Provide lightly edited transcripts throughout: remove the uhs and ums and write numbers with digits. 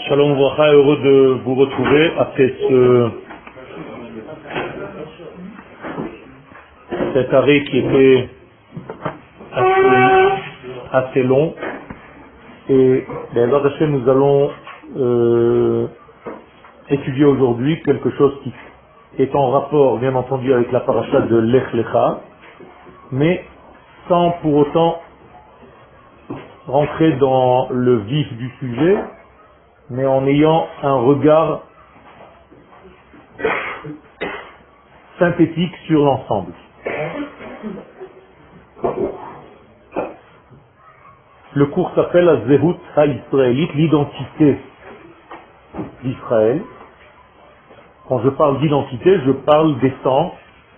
Shalom Vracha, heureux de vous retrouver après cet arrêt qui était assez long. Et nous allons étudier aujourd'hui quelque chose qui est en rapport, bien entendu, avec la paracha de Lech Lecha, mais sans pour autant rentrer dans le vif du sujet, mais en ayant un regard synthétique sur l'ensemble. Le cours s'appelle la Zehut ha-Israélite, l'identité d'Israël. Quand je parle d'identité, je parle d'essence,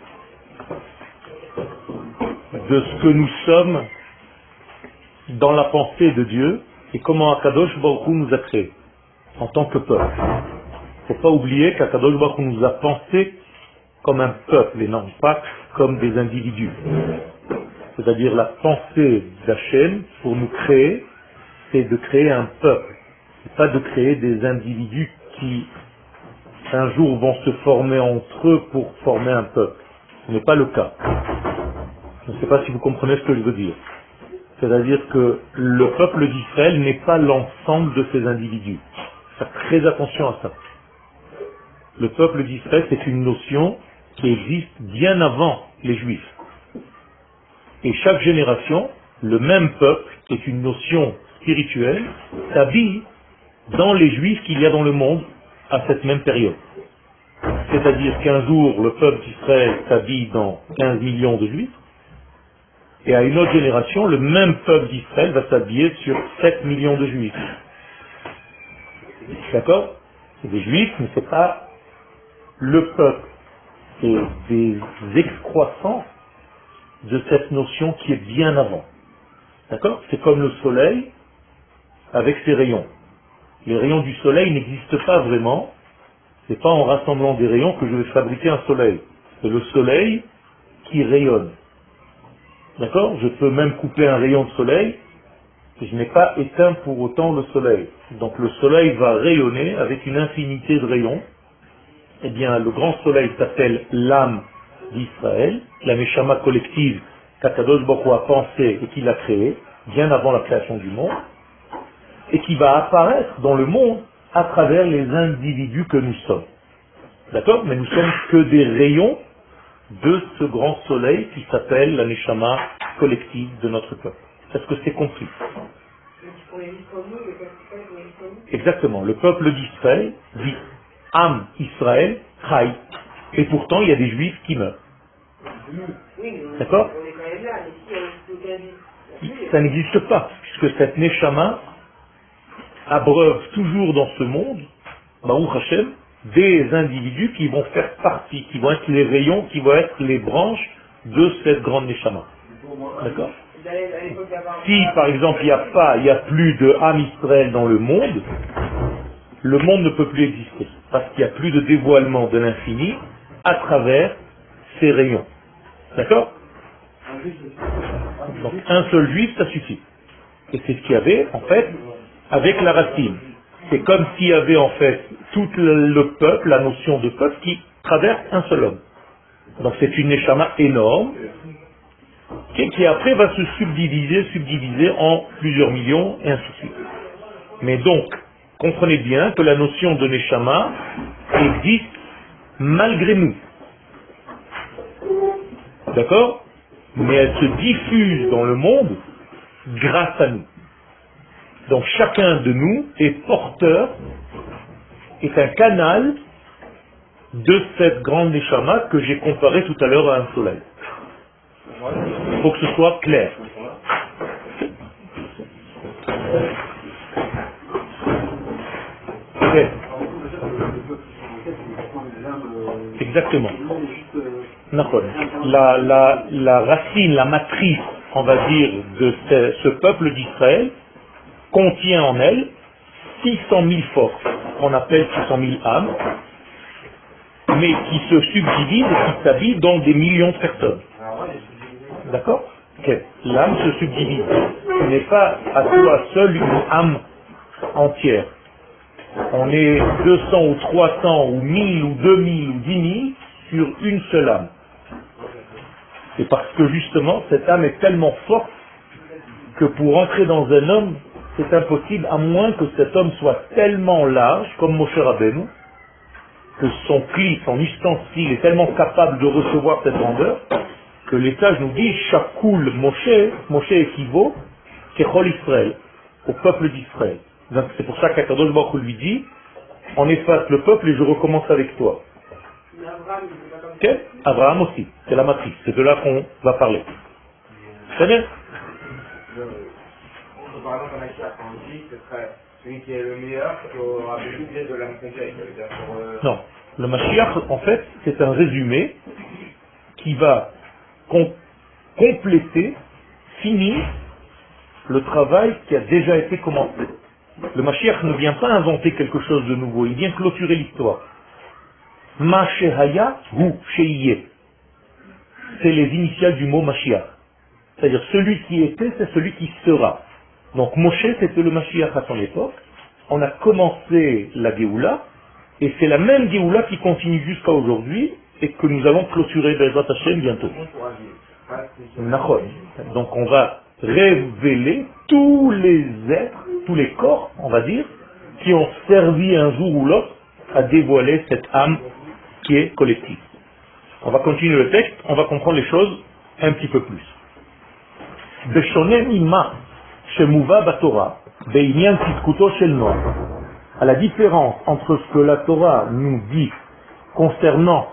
de ce que nous sommes dans la pensée de Dieu et comment Akadosh Baruch Hu nous a créés en tant que peuple. Il ne faut pas oublier qu'Akadosh Baruch Hu nous a pensés comme un peuple et non pas comme des individus. C'est-à-dire la pensée d'Hachem pour nous créer, c'est de créer un peuple. C'est pas de créer des individus qui un jour vont se former entre eux pour former un peuple. Ce n'est pas le cas. Je ne sais pas si vous comprenez ce que je veux dire. C'est-à-dire que le peuple d'Israël n'est pas l'ensemble de ces individus. Faites très attention à ça. Le peuple d'Israël, c'est une notion qui existe bien avant les Juifs. Et chaque génération, le même peuple, qui est une notion spirituelle, s'habille dans les Juifs qu'il y a dans le monde à cette même période. C'est-à-dire qu'un jour, le peuple d'Israël s'habille dans 15 millions de Juifs, et à une autre génération, le même peuple d'Israël va s'habiller sur 7 millions de Juifs. D'accord? C'est des Juifs, mais c'est pas le peuple. C'est des excroissances de cette notion qui est bien avant. D'accord? C'est comme le soleil avec ses rayons. Les rayons du soleil n'existent pas vraiment. C'est pas en rassemblant des rayons que je vais fabriquer un soleil. C'est le soleil qui rayonne. D'accord? Je peux même couper un rayon de soleil, et je n'ai pas éteint pour autant le soleil. Donc le soleil va rayonner avec une infinité de rayons. Eh bien, le grand soleil s'appelle l'âme d'Israël, la Neshama collective qu'Akadosh Baruch Hu a pensée et qu'il a créée, bien avant la création du monde, et qui va apparaître dans le monde à travers les individus que nous sommes. D'accord? Mais nous sommes que des rayons de ce grand soleil qui s'appelle la Neshama collective de notre peuple. Est-ce que c'est compris? Exactement. Le peuple d'Israël dit Am Israël Chai. Et pourtant, il y a des juifs qui meurent. D'accord? Ça n'existe pas, puisque cette Neshama abreuve toujours dans ce monde, Baruch Hashem, des individus qui vont faire partie, qui vont être les rayons, qui vont être les branches de cette grande Neshama. D'accord? Si par exemple il n'y a plus de Am Israël dans le monde ne peut plus exister. Parce qu'il n'y a plus de dévoilement de l'infini à travers ces rayons. D'accord? Donc un seul juif, ça suffit. Et c'est ce qu'il y avait en fait avec la racine. C'est comme s'il y avait en fait tout le peuple, la notion de peuple qui traverse un seul homme. Donc c'est une neshama énorme qui après va se subdiviser en plusieurs millions et ainsi de suite. Mais donc, comprenez bien que la notion de neshama existe malgré nous. D'accord? Mais elle se diffuse dans le monde grâce à nous. Donc chacun de nous est porteur, est un canal de cette grande neshama que j'ai comparée tout à l'heure à un soleil. Il faut que ce soit clair. Okay. Exactement. La racine, la matrice, on va dire, de ce peuple d'Israël contient en elle 600 000 forces, qu'on appelle 600 000 âmes, mais qui se subdivisent et qui s'habillent dans des millions de personnes. D'accord? Okay. L'âme se subdivise. Ce n'est pas à toi seul une âme entière. On est 200 ou 300 ou 1000 ou 2000 ou 10 000 sur une seule âme. Et parce que justement, cette âme est tellement forte que pour entrer dans un homme, c'est impossible à moins que cet homme soit tellement large, comme Moshe Rabbeinu, que son cli, son ustensile est tellement capable de recevoir cette grandeur, que les sages nous disent, Shakoul Moshe, Moshe équivaut, Kechol Israël, au peuple d'Israël. Donc c'est pour ça qu'Akadosh Baruch Hu lui dit, on efface le peuple et je recommence avec toi. Okay? Abraham aussi, c'est la matrice, c'est de là qu'on va parler. Très bien. Par exemple, un Mashiach, quand on dit que ce serait celui qui est le meilleur, qui aura bénéficié de l'âme complète. Non, le Mashiach, en fait, c'est un résumé qui va compléter, finir le travail qui a déjà été commencé. Le Mashiach ne vient pas inventer quelque chose de nouveau, il vient clôturer l'histoire. Ma shehaya hu sheiye. C'est les initiales du mot Mashiach. C'est-à-dire celui qui était, c'est celui qui sera. Donc Moshe, c'était le Mashiach à son époque. On a commencé la Géoula, et c'est la même Géoula qui continue jusqu'à aujourd'hui, et que nous allons clôturer Bezrat Hashem bientôt. Donc on va révéler tous les êtres, tous les corps, on va dire, qui ont servi un jour ou l'autre à dévoiler cette âme qui est collective. On va continuer le texte, on va comprendre les choses un petit peu plus. À la différence entre ce que la Torah nous dit concernant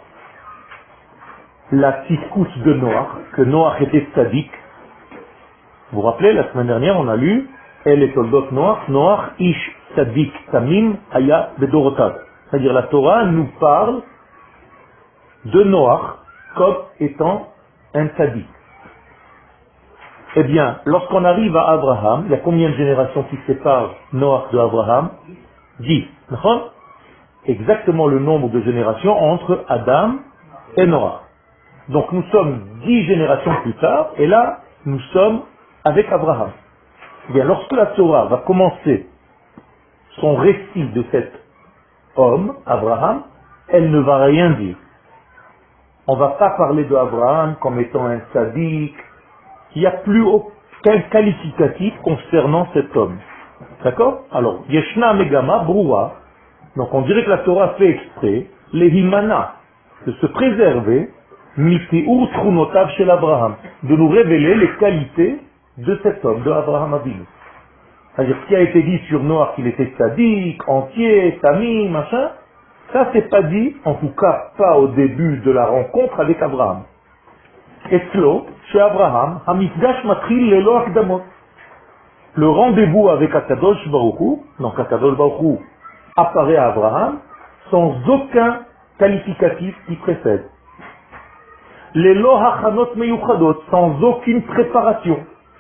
la tzidkut de Noach, que Noach était tzaddik. Vous vous rappelez, la semaine dernière, on a lu El et Toldot Noach, Noach ish tzaddik tamim haya bedorotav. C'est-à-dire la Torah nous parle de Noach comme étant un tzaddik. Eh bien, lorsqu'on arrive à Abraham, il y a combien de générations qui séparent Noach de Abraham? 10. Exactement le nombre de générations entre Adam et Noach. Donc nous sommes 10 générations plus tard, et là, nous sommes avec Abraham. Eh bien, lorsque la Torah va commencer son récit de cet homme, Abraham, elle ne va rien dire. On ne va pas parler d'Abraham comme étant un sadique. Il n'y a plus aucun qualificatif concernant cet homme. D'accord? Alors, Yeshna Megama Broua, donc on dirait que la Torah fait exprès, les himana, de se préserver, Miti'ur Trunotav chez l'Abraham, de nous révéler les qualités de cet homme, de Abraham Avinu. C'est-à-dire, ce qui a été dit sur Noach, qu'il était sadique, entier, tamim, machin, ça c'est pas dit, en tout cas pas au début de la rencontre avec Abraham. Eslo, chez Abraham, Hamifgash Matril Lelo Akdamot. Le rendez-vous avec Akadosh Baruch Hu, donc Akadosh Baruch Hu apparaît à Abraham sans aucun qualificatif qui précède. Lelo Hachanot Meyuchadot, sans aucune préparation.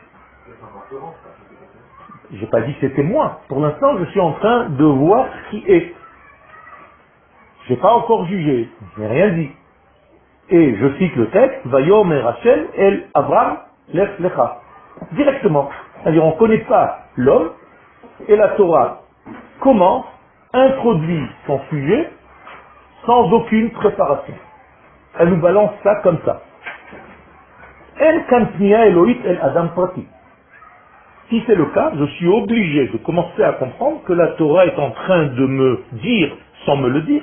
J'ai pas dit que c'était moi. Pour l'instant, je suis en train de voir ce qui est. J'ai pas encore jugé, je n'ai rien dit. Et je cite le texte, Vayomer Hashem el Abraham lech lecha. Directement. C'est-à-dire, on ne connaît pas l'homme, et la Torah commence, introduit son sujet, sans aucune préparation. Elle nous balance ça comme ça. En kantnia Elohit el Adam Prati. Si c'est le cas, je suis obligé de commencer à comprendre que la Torah est en train de me dire, sans me le dire,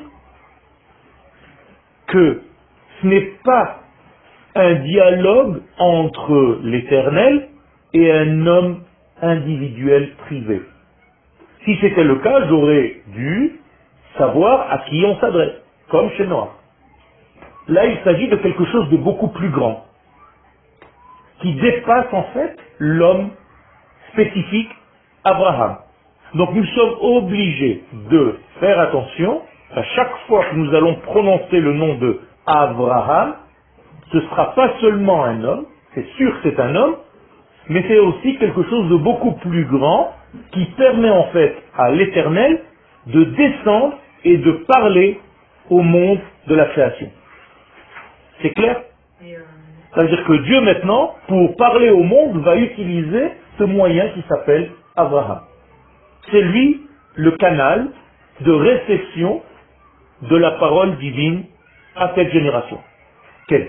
que ce n'est pas un dialogue entre l'Éternel et un homme individuel privé. Si c'était le cas, j'aurais dû savoir à qui on s'adresse, comme chez Noach. Là, il s'agit de quelque chose de beaucoup plus grand, qui dépasse en fait l'homme spécifique, Abraham. Donc nous sommes obligés de faire attention, à chaque fois que nous allons prononcer le nom de Abraham, ce ne sera pas seulement un homme, c'est sûr que c'est un homme, mais c'est aussi quelque chose de beaucoup plus grand qui permet en fait à l'Éternel de descendre et de parler au monde de la création. C'est clair? C'est-à-dire que Dieu maintenant, pour parler au monde, va utiliser ce moyen qui s'appelle Abraham. C'est lui le canal de réception de la parole divine à cette génération. Quel?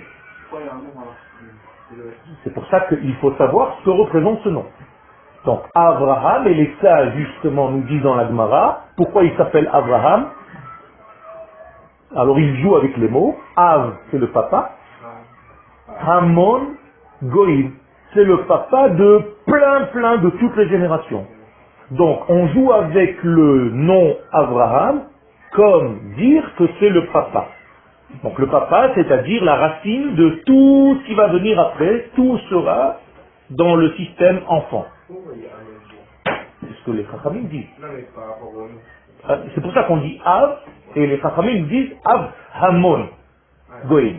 C'est pour ça qu'il faut savoir ce que représente ce nom. Donc Abraham, et les sages justement nous disent dans la Gemara, pourquoi il s'appelle Abraham? Alors il joue avec les mots. Av, c'est le papa. Hamon Goïm, c'est le papa de plein de toutes les générations. Donc on joue avec le nom Abraham comme dire que c'est le papa. Donc le papa, c'est-à-dire la racine de tout ce qui va venir après, tout sera dans le système enfant. C'est ce que les Chachamim disent. C'est pour ça qu'on dit Av, et les Chachamim disent Av Hamon Goïm.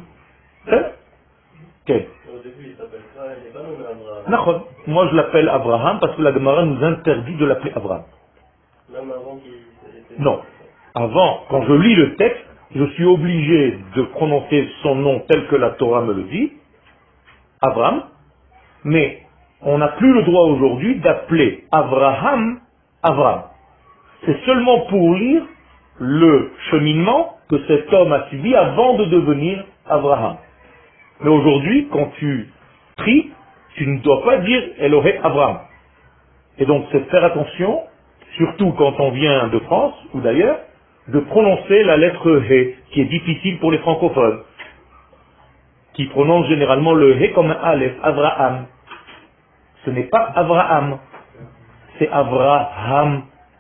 Okay. Au début, il s'appelle ça, il n'est pas nommé Abraham. Moi je l'appelle Abraham parce que la Gemara nous interdit de l'appeler Abraham. Même avant qu'il était... Non. Avant, quand je lis le texte, je suis obligé de prononcer son nom tel que la Torah me le dit, Abraham, mais on n'a plus le droit aujourd'hui d'appeler Abraham Abraham. C'est seulement pour lire le cheminement que cet homme a suivi avant de devenir Abraham. Mais aujourd'hui, quand tu pries, tu ne dois pas dire Elohé Abraham. Et donc, c'est faire attention, surtout quand on vient de France ou d'ailleurs, de prononcer la lettre He, qui est difficile pour les francophones, qui prononcent généralement le He comme un Aleph, Avraham. Ce n'est pas Avraham, c'est Avraham.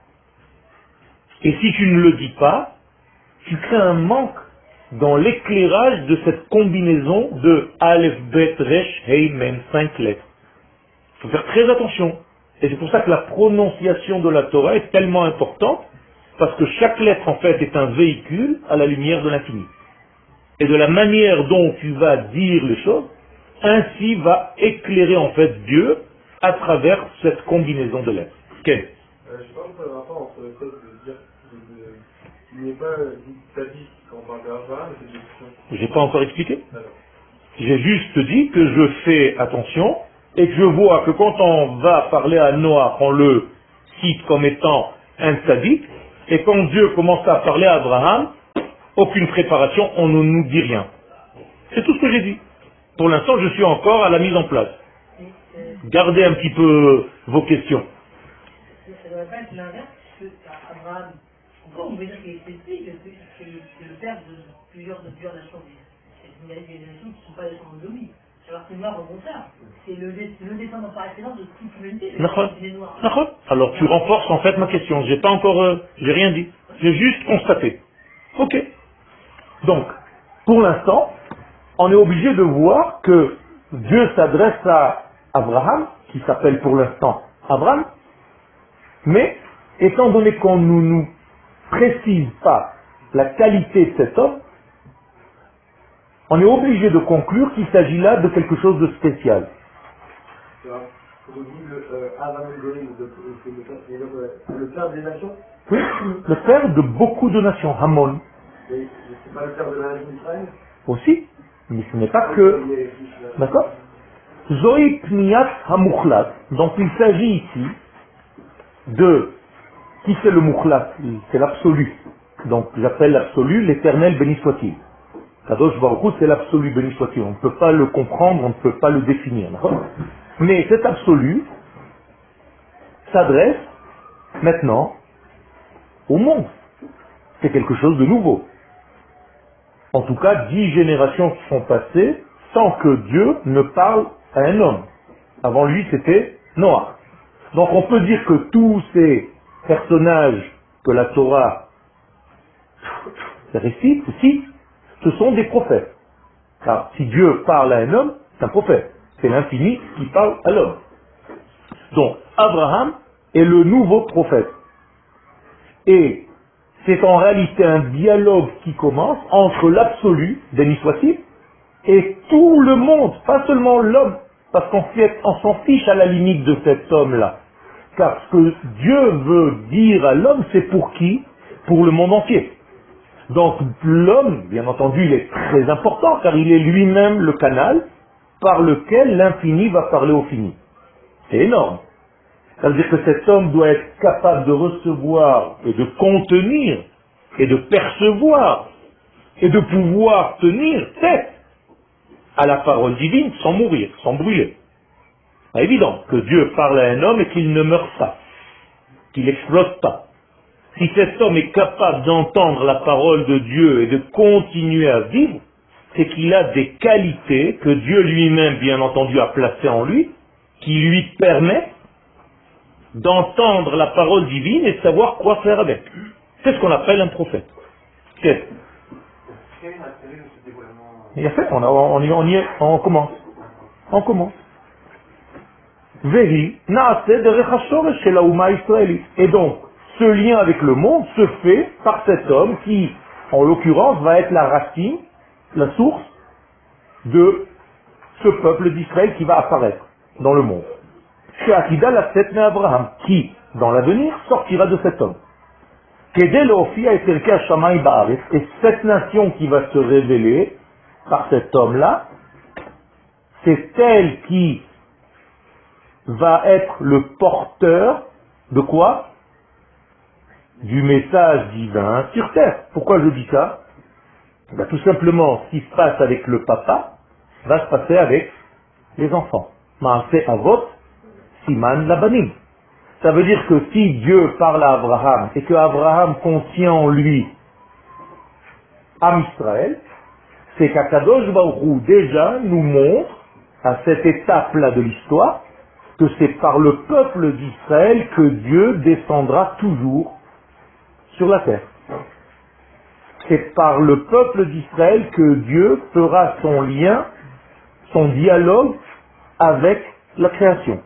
Et si tu ne le dis pas, tu crées un manque dans l'éclairage de cette combinaison de Aleph, Bet, Resh, Hei, Mem, 5 lettres. Il faut faire très attention. Et c'est pour ça que la prononciation de la Torah est tellement importante, parce que chaque lettre en fait est un véhicule à la lumière de l'infini. Et de la manière dont tu vas dire les choses, ainsi va éclairer en fait Dieu à travers cette combinaison de lettres. Quel? Je ne sais pas pourquoi le rapport entre le fait de dire qu'il n'est pas dit sadique quand on parle d'Abraham et c'est des... J'ai pas encore expliqué. J'ai juste dit que je fais attention et que je vois que quand on va parler à Noah, on le cite comme étant un sadique, et quand Dieu commence à parler à Abraham, aucune préparation, on ne nous dit rien. C'est tout ce que j'ai dit. Pour l'instant, je suis encore à la mise en place. Gardez un petit peu vos questions. Ça ne devrait pas être l'inverse, parce que Abraham, pourquoi on veut dire qu'il est spécifique, c'est le père de plusieurs nations. Il y a des nations qui ne sont pas des descendants de lui. Alors que Noir, au contraire, c'est le descendant par excellence de toute l'humanité. Alors tu renforces en fait ma question. J'ai rien dit. J'ai juste constaté. Ok. Donc, pour l'instant, on est obligé de voir que Dieu s'adresse à Abraham, qui s'appelle pour l'instant Abraham, mais étant donné qu'on ne nous précise pas la qualité de cet homme, on est obligé de conclure qu'il s'agit là de quelque chose de spécial. Vous dites Abraham Goïm, c'est le père des nations? Oui, le père de beaucoup de nations, Hamon. Et c'est pas le père de la nation d'Israël? Aussi, mais ce n'est pas que... D'accord? Zoï Pniyat Hamuchlat. Donc il s'agit ici de... Qui c'est le Muchlat? C'est l'absolu. Donc j'appelle l'absolu l'éternel béni soit-il. Kadosh Baruch Hu, c'est l'absolu béni soit-il. On ne peut pas le comprendre, on ne peut pas le définir. Mais cet absolu s'adresse maintenant au monde. C'est quelque chose de nouveau. En tout cas, 10 générations sont passées sans que Dieu ne parle à un homme. Avant lui, c'était Noah. Donc on peut dire que tous ces personnages que la Torah récite aussi, ce sont des prophètes. Car si Dieu parle à un homme, c'est un prophète. C'est l'infini qui parle à l'homme. Donc, Abraham est le nouveau prophète. Et c'est en réalité un dialogue qui commence entre l'absolu, béni soit-il, et tout le monde, pas seulement l'homme, parce qu'en fait, on s'en fiche à la limite de cet homme-là. Car ce que Dieu veut dire à l'homme, c'est pour qui? Pour le monde entier. Donc l'homme, bien entendu, il est très important, car il est lui-même le canal par lequel l'infini va parler au fini. C'est énorme. Ça veut dire que cet homme doit être capable de recevoir et de contenir et de percevoir et de pouvoir tenir tête à la parole divine sans mourir, sans brûler. C'est évident que Dieu parle à un homme et qu'il ne meurt pas, qu'il n'explose pas. Si cet homme est capable d'entendre la parole de Dieu et de continuer à vivre, c'est qu'il a des qualités que Dieu lui-même, bien entendu, a placées en lui, qui lui permettent d'entendre la parole divine et de savoir quoi faire avec. C'est ce qu'on appelle un prophète. Qu'est-ce Il a fait, on y est, on commence. On commence. Vehi, naase derech hashoresh shel haouma israélite. Et donc, ce lien avec le monde se fait par cet homme qui, en l'occurrence, va être la racine, la source de ce peuple d'Israël qui va apparaître dans le monde. She'atida latset me'Abraham, qui, dans l'avenir, sortira de cet homme. Kedel ofia et terke hashamayim ba'aretz. Et cette nation qui va se révéler par cet homme-là, c'est elle qui va être le porteur de quoi? Du message divin sur terre. Pourquoi je dis ça? Ben, tout simplement, ce qui se passe avec le papa va se passer avec les enfants. Ma'aseh avot, siman labanim. Ça veut dire que si Dieu parle à Abraham et que Abraham contient en lui Am Israël, c'est qu'Akadosh Baruch Hu déjà nous montre à cette étape-là de l'histoire que c'est par le peuple d'Israël que Dieu descendra toujours sur la terre. C'est par le peuple d'Israël que Dieu fera son lien, son dialogue avec la création.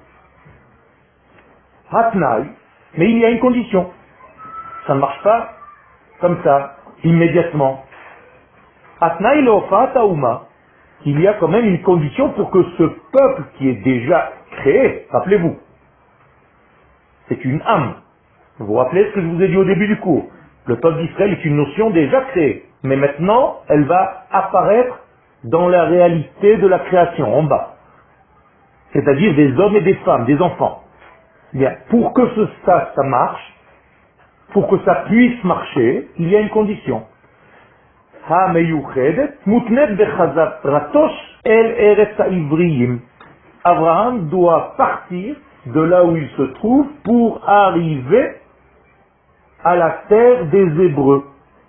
Hatnaï, mais il y a une condition. Ça ne marche pas comme ça, immédiatement. Hatnaï leofat haouma. Il y a quand même une condition pour que ce peuple qui est déjà créé, rappelez-vous, c'est une âme. Vous vous rappelez ce que je vous ai dit au début du cours? Le peuple d'Israël est une notion déjà créée, mais maintenant elle va apparaître dans la réalité de la création, en bas. C'est-à-dire des hommes et des femmes, des enfants. Bien, pour que ça marche, pour que ça puisse marcher, il y a une condition. Abraham doit partir de là où il se trouve pour arriver à la terre des Hébreux.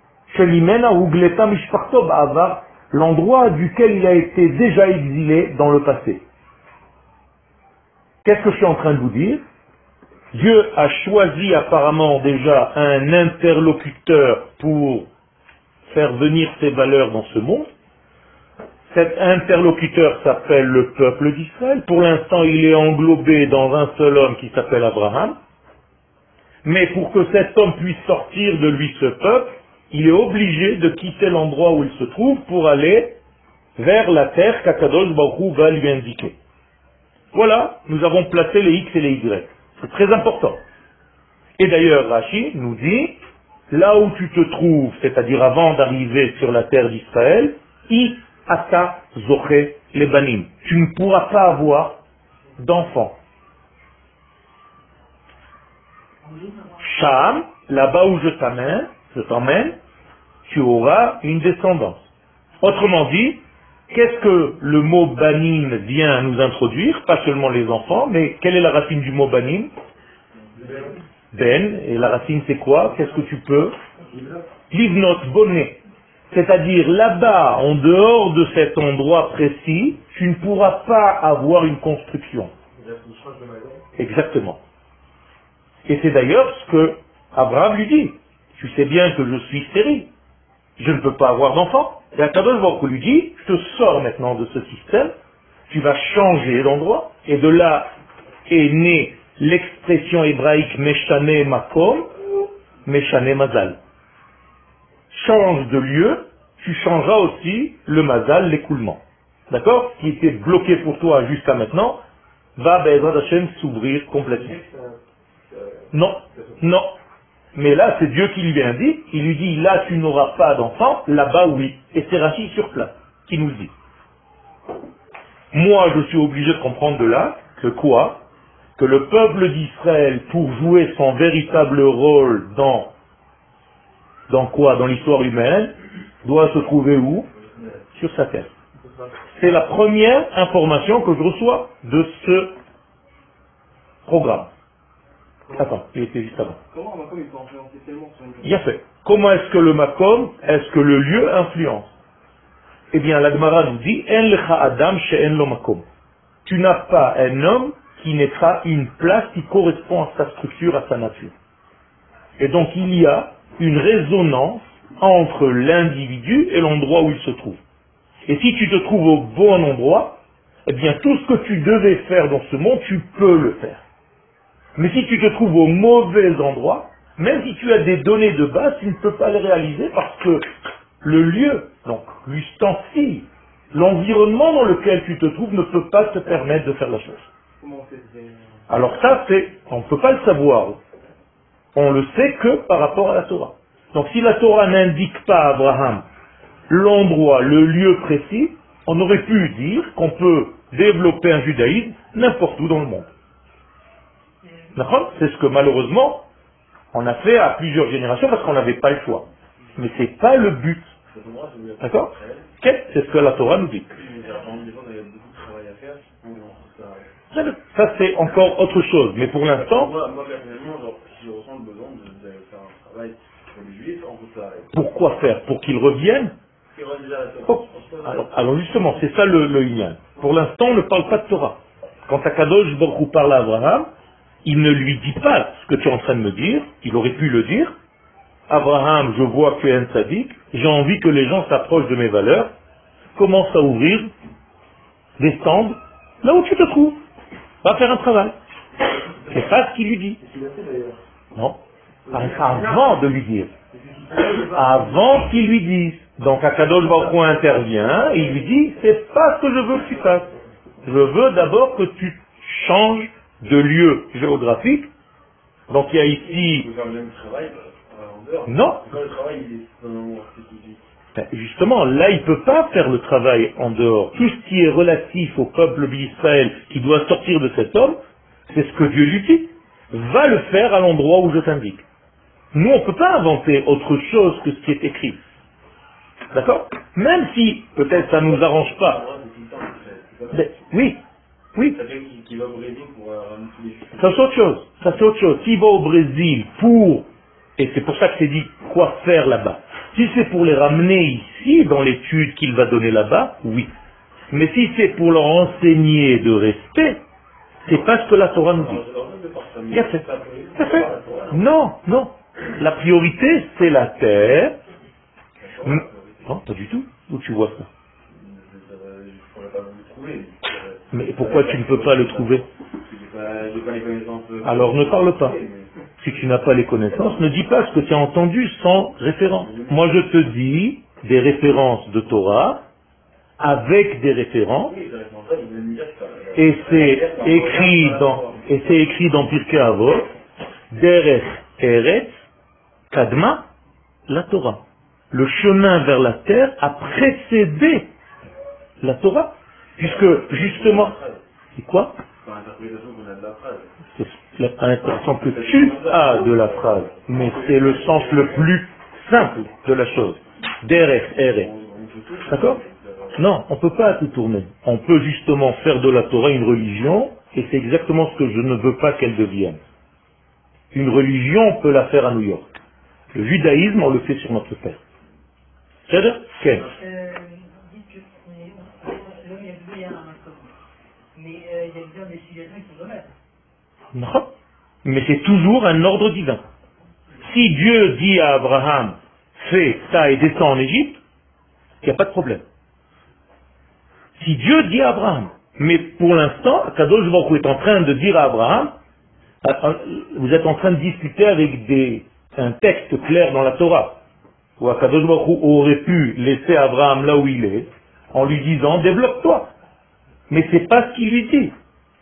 L'endroit duquel il a été déjà exilé dans le passé. Qu'est-ce que je suis en train de vous dire? Dieu a choisi apparemment déjà un interlocuteur pour faire venir ses valeurs dans ce monde. Cet interlocuteur s'appelle le peuple d'Israël. Pour l'instant, il est englobé dans un seul homme qui s'appelle Abraham. Mais pour que cet homme puisse sortir de lui ce peuple, il est obligé de quitter l'endroit où il se trouve pour aller vers la terre qu'Akadosh Baruch Hu va lui indiquer. Voilà, nous avons placé les X et les Y. C'est très important. Et d'ailleurs, Rashi nous dit, là où tu te trouves, c'est-à-dire avant d'arriver sur la terre d'Israël, I ata zoché les banim. Tu ne pourras pas avoir d'enfants. Sham, là-bas où je t'emmène, tu auras une descendance. Autrement dit, qu'est-ce que le mot banim vient nous introduire? Pas seulement les enfants, mais quelle est la racine du mot banim? Ben, et la racine c'est quoi? Qu'est-ce que tu peux? Livnot, bonnet. C'est-à-dire là-bas, en dehors de cet endroit précis, tu ne pourras pas avoir une construction. Exactement. Et c'est d'ailleurs ce que Abraham lui dit. Tu sais bien que je suis stérile. Je ne peux pas avoir d'enfant. Et Akadosh Baruch Hu lui dit, je te sors maintenant de ce système, tu vas changer d'endroit, et de là est née l'expression hébraïque Meshane Makom, Meshane Mazal. Change de lieu, tu changeras aussi le Mazal, l'écoulement. D'accord? Ce qui était bloqué pour toi jusqu'à maintenant, va Be'ezrat Hashem s'ouvrir complètement. Non, non. Mais là, c'est Dieu qui lui indique, il lui dit, là tu n'auras pas d'enfant, là-bas oui. Et c'est Rashi sur place qui nous le dit. Moi, je suis obligé de comprendre de là que quoi? que le peuple d'Israël, pour jouer son véritable rôle dans quoi? Dans l'histoire humaine, doit se trouver où? Sur sa terre. C'est la première information que je reçois de ce programme. Attends, il était juste avant. Comment un Makom il peut influencer tellement sur une Bien fait. Comment est-ce que le Makom, est-ce que le lieu influence? Eh bien, la Gemara nous dit, En lecha adam she'en lo makom. Tu n'as pas un homme qui n'est pas une place qui correspond à sa structure, à sa nature. Et donc, il y a une résonance entre l'individu et l'endroit où il se trouve. Et si tu te trouves au bon endroit, eh bien, tout ce que tu devais faire dans ce monde, tu peux le faire. Mais si tu te trouves au mauvais endroit, même si tu as des données de base, tu ne peux pas les réaliser parce que le lieu, donc l'ustensile, l'environnement dans lequel tu te trouves ne peut pas te permettre de faire la chose. Comment c'est Alors ça, on ne peut pas le savoir. On le sait que par rapport à la Torah. Donc si la Torah n'indique pas à Abraham l'endroit, le lieu précis, on aurait pu dire qu'on peut développer un judaïsme n'importe où dans le monde. D'accord ? C'est ce que malheureusement on a fait à plusieurs générations parce qu'on n'avait pas le choix. Mais ce n'est pas le but. D'accord ? C'est ce que la Torah nous dit. Ça c'est encore autre chose. Mais pour l'instant, moi personnellement, si je ressens le besoin de faire un travail pour les juifs, on peut ça. pourquoi faire? Pour qu'ils reviennent? Oh. Alors justement, c'est ça le Inyan. Pour l'instant, on ne parle pas de Torah. Quand Akadosh Baruch Hu parle à Abraham, il ne lui dit pas ce que tu es en train de me dire, il aurait pu le dire. Abraham, je vois que tu es un sadique, j'ai envie que les gens s'approchent de mes valeurs, commence à ouvrir des stands là où tu te trouves. Va faire un travail. C'est pas ce qu'il lui dit. Non. Avant de lui dire. Avant qu'il lui dise. Donc Akadosh Baruch Hu intervient et il lui dit, c'est pas ce que je veux que tu fasses. Je veux d'abord que tu changes de lieu géographique. Donc il y a ici... Vous faire le même travail en dehors. Non. Quand le travail il est dans un endroit spécifique. Justement, là, il ne peut pas faire le travail en dehors. Tout ce qui est relatif au peuple d'Israël qui doit sortir de cet homme, c'est ce que Dieu lui dit. Va le faire à l'endroit où je t'indique. Nous, on ne peut pas inventer autre chose que ce qui est écrit. D'accord? Même si, peut-être, ça ne nous arrange pas. Mais, oui. Quelqu'un qui va au Brésil pour ramener tous les juifs. Ça, c'est autre chose. Ça, c'est autre chose. S'il va au Brésil pour... Et c'est pour ça que c'est dit quoi faire là-bas. Si c'est pour les ramener ici, dans l'étude qu'il va donner là-bas, oui. Mais si c'est pour leur enseigner de respect, c'est pas ce que la Torah nous dit. Bien fait. Non. La priorité, c'est la terre. Non, pas du tout. Où tu vois ça? Je ne pourrais pas le trouver. Mais pourquoi tu ne peux pas le trouver? J'ai pas les connaissances. Alors ne parle pas. Si tu n'as pas les connaissances, ne dis pas ce que tu as entendu sans référence. Moi je te dis des références de Torah avec des références et c'est écrit dans Pirkei Avot, Derech Eretz Kadma la Torah. Le chemin vers la terre a précédé la Torah, puisque justement, c'est quoi? C'est l'interprétation que tu as de la phrase, mais c'est le sens le plus simple de la chose. Derech, Eretz. D'accord? Non, on ne peut pas tout tourner. On peut justement faire de la Torah une religion, et c'est exactement ce que je ne veux pas qu'elle devienne. Une religion, on peut la faire à New York. Le judaïsme, on le fait sur notre terre. C'est-à-dire? Quel? Dites que l'homme il y a besoin d'un makom. Mais il y a besoin des situations qui sont dommages. Non. Mais c'est toujours un ordre divin. Si Dieu dit à Abraham, fais ça et descends en Égypte, il n'y a pas de problème. Si Dieu dit à Abraham, mais pour l'instant, Kadosh Baruch Hu est en train de dire à Abraham, vous êtes en train de discuter avec un texte clair dans la Torah, où Kadosh Baruch Hu aurait pu laisser Abraham là où il est, en lui disant, développe-toi. Mais c'est pas ce qu'il lui dit.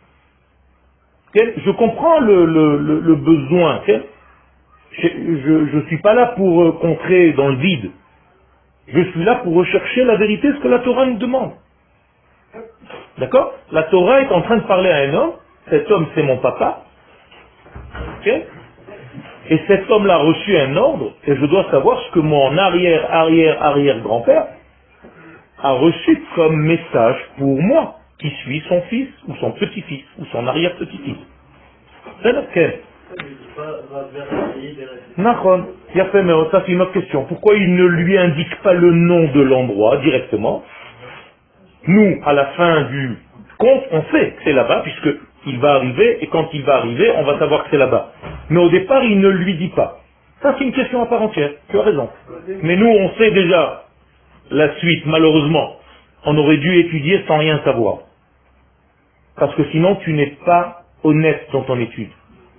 Je comprends le besoin. Je ne suis pas là pour contrer dans le vide. Je suis là pour rechercher la vérité, ce que la Torah nous demande. D'accord? La Torah est en train de parler à un homme, cet homme c'est mon papa, okay? Et cet homme-là a reçu un ordre, et je dois savoir ce que mon arrière-grand-père a reçu comme message pour moi, qui suis son fils, ou son petit-fils, ou son arrière-petit-fils. C'est lequel? Nachon, il a fait, mais ça c'est une autre question. Pourquoi il ne lui indique pas le nom de l'endroit directement? Nous, à la fin du conte, on sait que c'est là-bas, puisqu'il va arriver, et quand il va arriver, on va savoir que c'est là-bas. Mais au départ, il ne lui dit pas. Ça, c'est une question à part entière, tu as raison. Mais nous, on sait déjà la suite, malheureusement. On aurait dû étudier sans rien savoir. Parce que sinon, tu n'es pas honnête dans ton étude.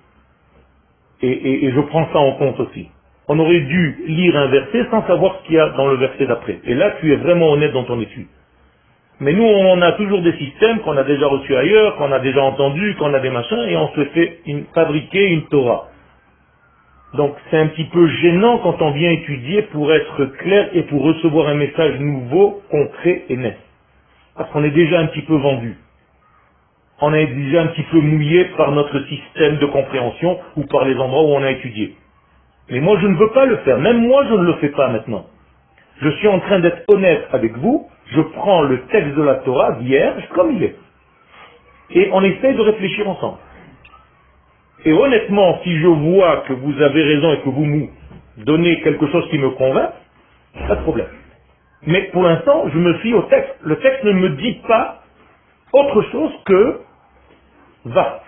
Et je prends ça en compte aussi. On aurait dû lire un verset sans savoir ce qu'il y a dans le verset d'après. Et là, tu es vraiment honnête dans ton étude. Mais nous, on a toujours des systèmes qu'on a déjà reçus ailleurs, qu'on a déjà entendus, qu'on a des machins, et on se fait fabriquer une Torah. Donc c'est un petit peu gênant quand on vient étudier pour être clair et pour recevoir un message nouveau, concret et net. Parce qu'on est déjà un petit peu vendu. On est déjà un petit peu mouillé par notre système de compréhension ou par les endroits où on a étudié. Mais moi je ne veux pas le faire, même moi je ne le fais pas maintenant. Je suis en train d'être honnête avec vous, je prends le texte de la Torah vierge comme il est. Et on essaye de réfléchir ensemble. Et honnêtement, si je vois que vous avez raison et que vous me donnez quelque chose qui me convainc, pas de problème. Mais pour l'instant, je me fie au texte. Le texte ne me dit pas autre chose que va.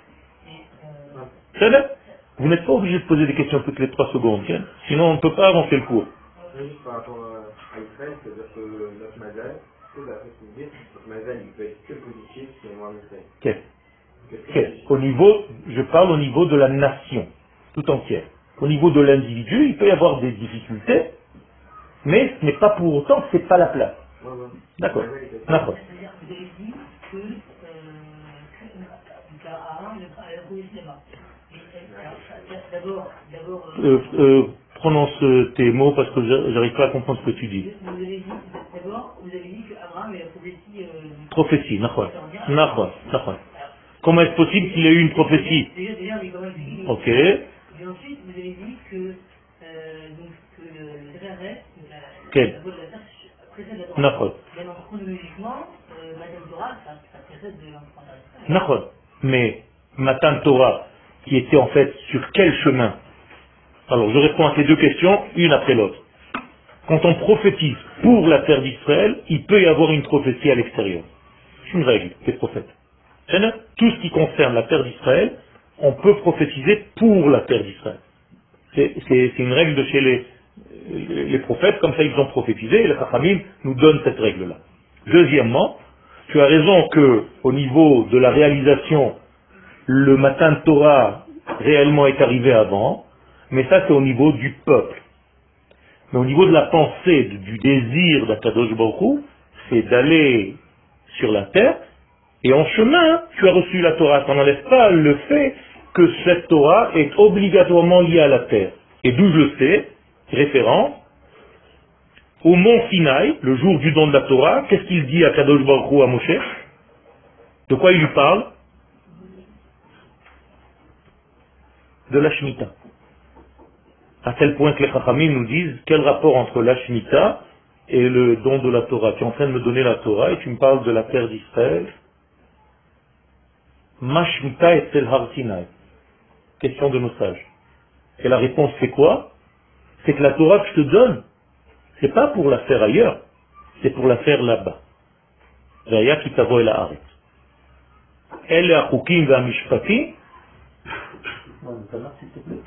C'est vrai? Vous n'êtes pas obligé de poser des questions toutes les 3 secondes, tiens. Sinon on ne peut pas avancer le cours. Juste par rapport à Israël, c'est-à-dire que notre Mazal, c'est la possibilité, notre Mazal, il peut être que positif si on voit un Israël. Qu'est-ce? Au niveau, je parle au niveau de la nation, tout entière. Au niveau de l'individu, il peut y avoir des difficultés, mais ce n'est pas pour autant que ce n'est pas la place. D'accord. D'accord. C'est-à-dire que vous avez dit que Aaron a trouvé le cinéma. D'abord, prononce tes mots parce que j'arrive pas à comprendre ce que tu dis. Vous avez dit, d'abord, vous avez dit qu'Abraham a prophétie. Prophétie, Nachon. Comment est-ce possible qu'il ait eu une prophétie? Déjà, mais comment expliquer? Ok. Et ensuite, vous avez dit que le Terre, la voie de la Terre précède la Torah. Nachon. Mais donc, chronologiquement, Matan Torah, ça précède de l'enfant. Nachon. Mais Matan Torah, qui était en fait sur quel chemin? Alors je réponds à ces deux questions, une après l'autre. Quand on prophétise pour la terre d'Israël, il peut y avoir une prophétie à l'extérieur. C'est une règle des prophètes. Tout ce qui concerne la terre d'Israël, on peut prophétiser pour la terre d'Israël. C'est une règle de chez les prophètes, comme ça ils ont prophétisé, et les Chachamim nous donnent cette règle-là. Deuxièmement, tu as raison que au niveau de la réalisation, le Matan Torah réellement est arrivé avant, mais ça c'est au niveau du peuple. Mais au niveau de la pensée, du désir d'Akadosh Baruch Hu, c'est d'aller sur la terre, et en chemin, tu as reçu la Torah. Ça n'enlève pas le fait que cette Torah est obligatoirement liée à la terre. Et d'où je le sais, référence, au mont Sinaï, le jour du don de la Torah, qu'est-ce qu'il dit à Kadosh Baruch Hu à Moshe? De quoi il lui parle? De la Shemitah. À tel point que les Chachamim nous disent, quel rapport entre la Shemitah et le don de la Torah? Tu es en train de me donner la Torah et tu me parles de la terre d'Israël. Ma Shemitah est el Har Sinai. Question de nos sages. Et la réponse c'est quoi? C'est que la Torah que je te donne, c'est pas pour la faire ailleurs, c'est pour la faire là-bas. Vaya ki tavo el haaretz. Elle hachukim ve'hamishpatim. S'il te plaît.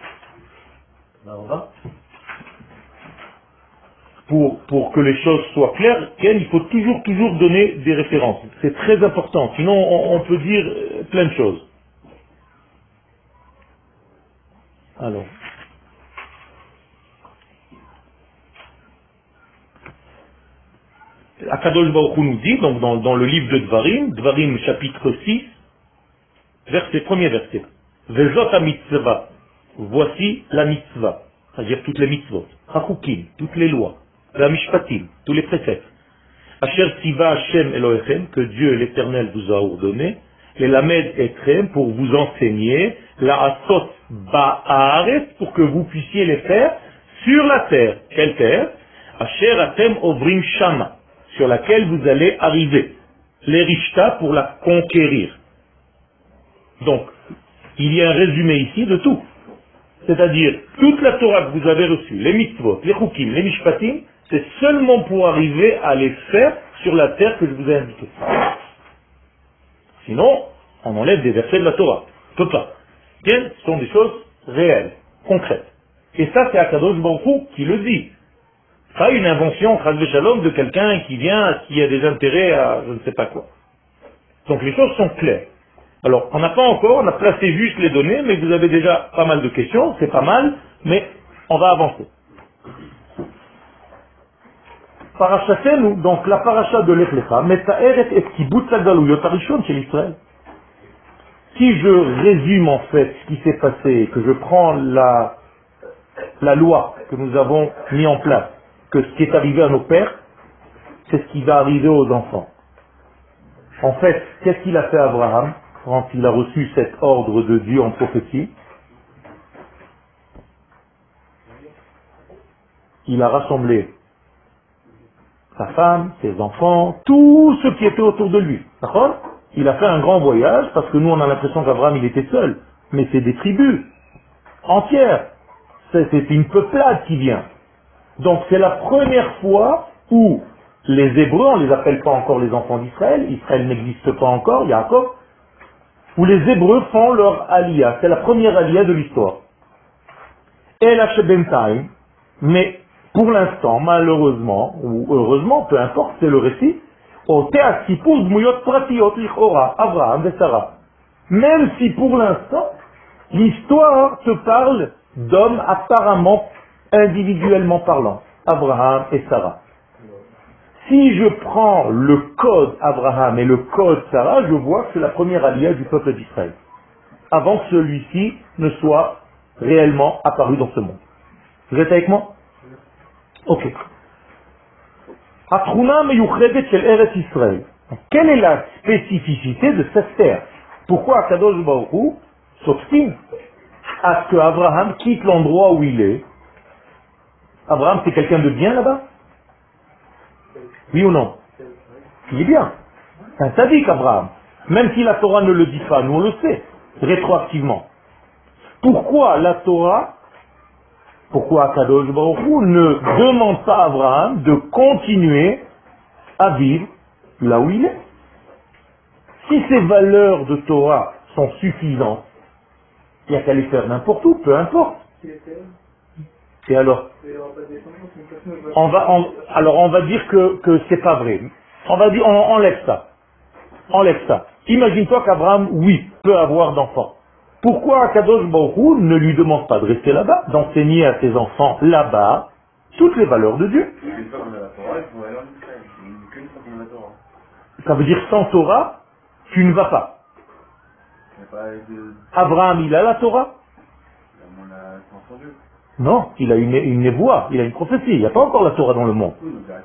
Pour que les choses soient claires, il faut toujours donner des références. C'est très important, sinon on peut dire plein de choses. Alors. Akadosh Baruch Hu nous dit, donc dans le livre de Dvarim chapitre 6, premier verset. Vezot ha-mitzvah. Voici la mitzvah, c'est-à-dire toutes les mitzvot, hachukim, toutes les lois, la mishpatim, tous les préceptes. Asher tiva Hashem Elohechem, que Dieu l'Éternel vous a ordonné, les lamed etrem, pour vous enseigner, la asot ba'aret, pour que vous puissiez les faire sur la terre. Quelle terre? Asher atem ovrim shama, sur laquelle vous allez arriver. Les rishta pour la conquérir. Donc, il y a un résumé ici de tout. C'est-à-dire, toute la Torah que vous avez reçue, les mitzvot, les chukim, les mishpatim, c'est seulement pour arriver à les faire sur la terre que je vous ai indiquée. Sinon, on enlève des versets de la Torah. On ne peut pas. Bien, ce sont des choses réelles, concrètes. Et ça, c'est Akadosh Baruch Hu qui le dit. Pas une invention, chas v'shalom, de quelqu'un qui vient, qui a des intérêts à je ne sais pas quoi. Donc les choses sont claires. Alors, on n'a pas encore, on a placé juste les données, mais vous avez déjà pas mal de questions, c'est pas mal, mais on va avancer. Parachatenu, donc la paracha de Lech Lecha, Meta'eret et Kibbutz HaGaluyot HaRishon chez l'Israël. Si je résume en fait ce qui s'est passé, que je prends la loi que nous avons mis en place, que ce qui est arrivé à nos pères, c'est ce qui va arriver aux enfants. En fait, qu'est-ce qu'il a fait Abraham quand il a reçu cet ordre de Dieu en prophétie? Il a rassemblé sa femme, ses enfants, tout ce qui était autour de lui. D'accord? Il a fait un grand voyage parce que nous on a l'impression qu'Abraham il était seul, mais c'est des tribus entières. C'est une peuplade qui vient. Donc c'est la première fois où les Hébreux, on ne les appelle pas encore les enfants d'Israël, Israël n'existe pas encore, Yaakov, où les Hébreux font leur aliyah. C'est la première aliyah de l'histoire. Et la Shebentaim, mais pour l'instant, malheureusement, ou heureusement, peu importe, c'est le récit, Abraham et Sarah. Même si pour l'instant, l'histoire te parle d'hommes apparemment individuellement parlant, Abraham et Sarah. Si je prends le code Abraham et le code Sarah, je vois que c'est la première aliyah du peuple d'Israël, avant que celui-ci ne soit réellement apparu dans ce monde. Vous êtes avec moi? Ok. Atruna meyuchedet shel Eretz Israël. Quelle est la spécificité de cette terre? Pourquoi Akadosh Baruch Hu s'obstine à ce que Abraham quitte l'endroit où il est? Abraham, c'est quelqu'un de bien là-bas? Oui ou non? Il est bien. C'est un sadique, Abraham. Même si la Torah ne le dit pas, nous on le sait, rétroactivement. Pourquoi la Torah, pourquoi Akadosh Baruch Hu ne demande pas à Abraham de continuer à vivre là où il est? Si ces valeurs de Torah sont suffisantes, il n'y a qu'à les faire n'importe où, peu importe. Et alors on va dire que c'est pas vrai. On va dire, on enlève ça. Enlève ça. Imagine-toi qu'Abraham, oui, peut avoir d'enfants. Pourquoi Akadosh Baruch Hu ne lui demande pas de rester là-bas, d'enseigner à ses enfants là-bas toutes les valeurs de Dieu? Ça veut dire sans Torah, tu ne vas pas. Abraham, il a la Torah? Non, il a une névoie, il a une prophétie. Il n'y a pas encore la Torah dans le monde.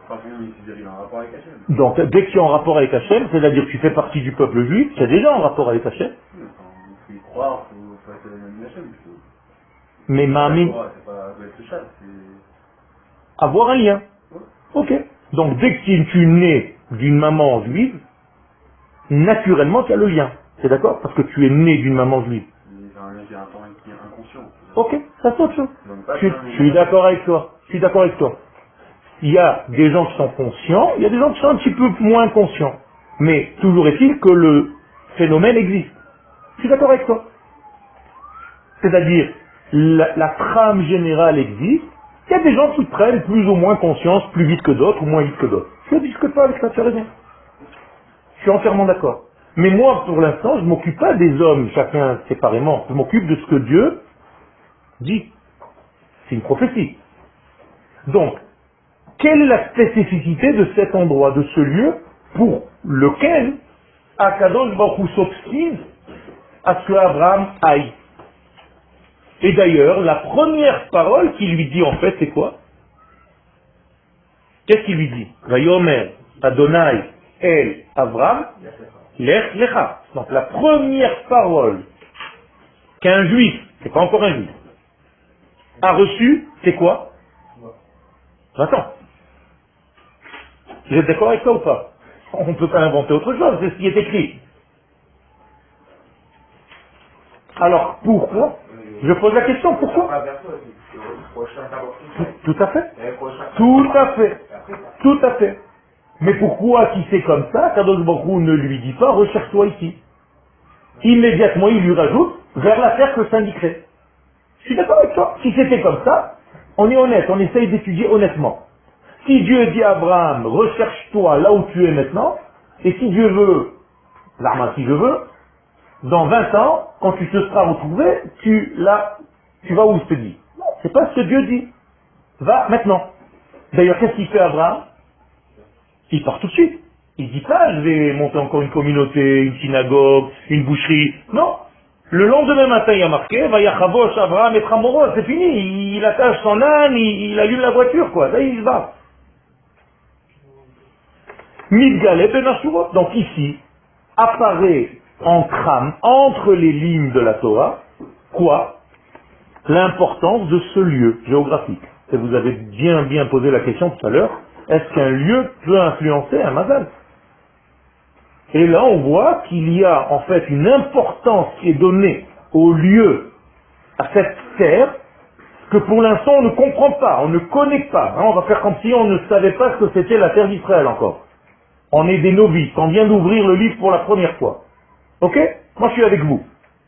Donc, dès que tu es en rapport avec Hachem, c'est-à-dire que tu fais partie du peuple juif, tu es déjà en rapport avec Hachem. Mais Ma'amin, avoir un lien. Ok. Donc, dès que tu nais d'une maman juive, naturellement, tu as le lien. C'est d'accord? Parce que tu es né d'une maman juive. Ok, ça c'est autre chose. Je suis d'accord avec toi. Je suis d'accord avec toi. Il y a des gens qui sont conscients, il y a des gens qui sont un petit peu moins conscients. Mais toujours est-il que le phénomène existe. Je suis d'accord avec toi. C'est-à-dire, la trame générale existe. Il y a des gens qui prennent plus ou moins conscience, plus vite que d'autres, ou moins vite que d'autres. Je ne discute pas avec ça, tu as raison. Je suis entièrement d'accord. Mais moi, pour l'instant, je ne m'occupe pas des hommes, chacun séparément. Je m'occupe de ce que Dieu dit. C'est une prophétie. Donc, quelle est la spécificité de cet endroit, de ce lieu, pour lequel Akadosh Baruch Hu s'obstine à ce que Abraham aille? Et d'ailleurs, la première parole qu'il lui dit en fait, c'est quoi? Qu'est-ce qu'il lui dit? Vayomer Adonai El Abraham Lech lecha. Donc la première parole qu'un juif, c'est pas encore un juif, a reçue, c'est quoi? Attends. Vous êtes d'accord avec ça ou pas? On ne peut pas inventer autre chose, c'est ce qui est écrit. Alors, pourquoi? Je pose la question, pourquoi? Tout à fait. Tout à fait. Tout à fait. Mais pourquoi, si c'est comme ça, Kadosh Baruch Hu ne lui dit pas, recherche-toi ici? Immédiatement, il lui rajoute, vers la terre que s'indiquerait. Je suis d'accord avec toi. Si c'était comme ça, on est honnête, on essaye d'étudier honnêtement. Si Dieu dit à Abraham, recherche-toi là où tu es maintenant, et si Dieu veut, l'arma si je veux, dans 20 ans, quand tu te seras retrouvé, tu vas où il te dit. Non, c'est pas ce que Dieu dit. Va maintenant. D'ailleurs, qu'est-ce qu'il fait Abraham? Il part tout de suite. Il dit pas, je vais monter encore une communauté, une synagogue, une boucherie. Non. Le lendemain matin, il y a marqué, Vayachabosh Abraham et Chamoro, c'est fini. Il attache son âne, il allume la voiture, quoi. Là, il se bat. Midgaleh ben Ashurot. Donc ici, apparaît en crâne, entre les lignes de la Torah, quoi? L'importance de ce lieu géographique. Et vous avez bien posé la question tout à l'heure, est-ce qu'un lieu peut influencer un mazal? Et là, on voit qu'il y a en fait une importance qui est donnée au lieu, à cette terre, que pour l'instant on ne comprend pas, on ne connaît pas. On va faire comme si on ne savait pas ce que c'était la terre d'Israël encore. On est des novices, on vient d'ouvrir le livre pour la première fois. Ok? Moi je suis avec vous.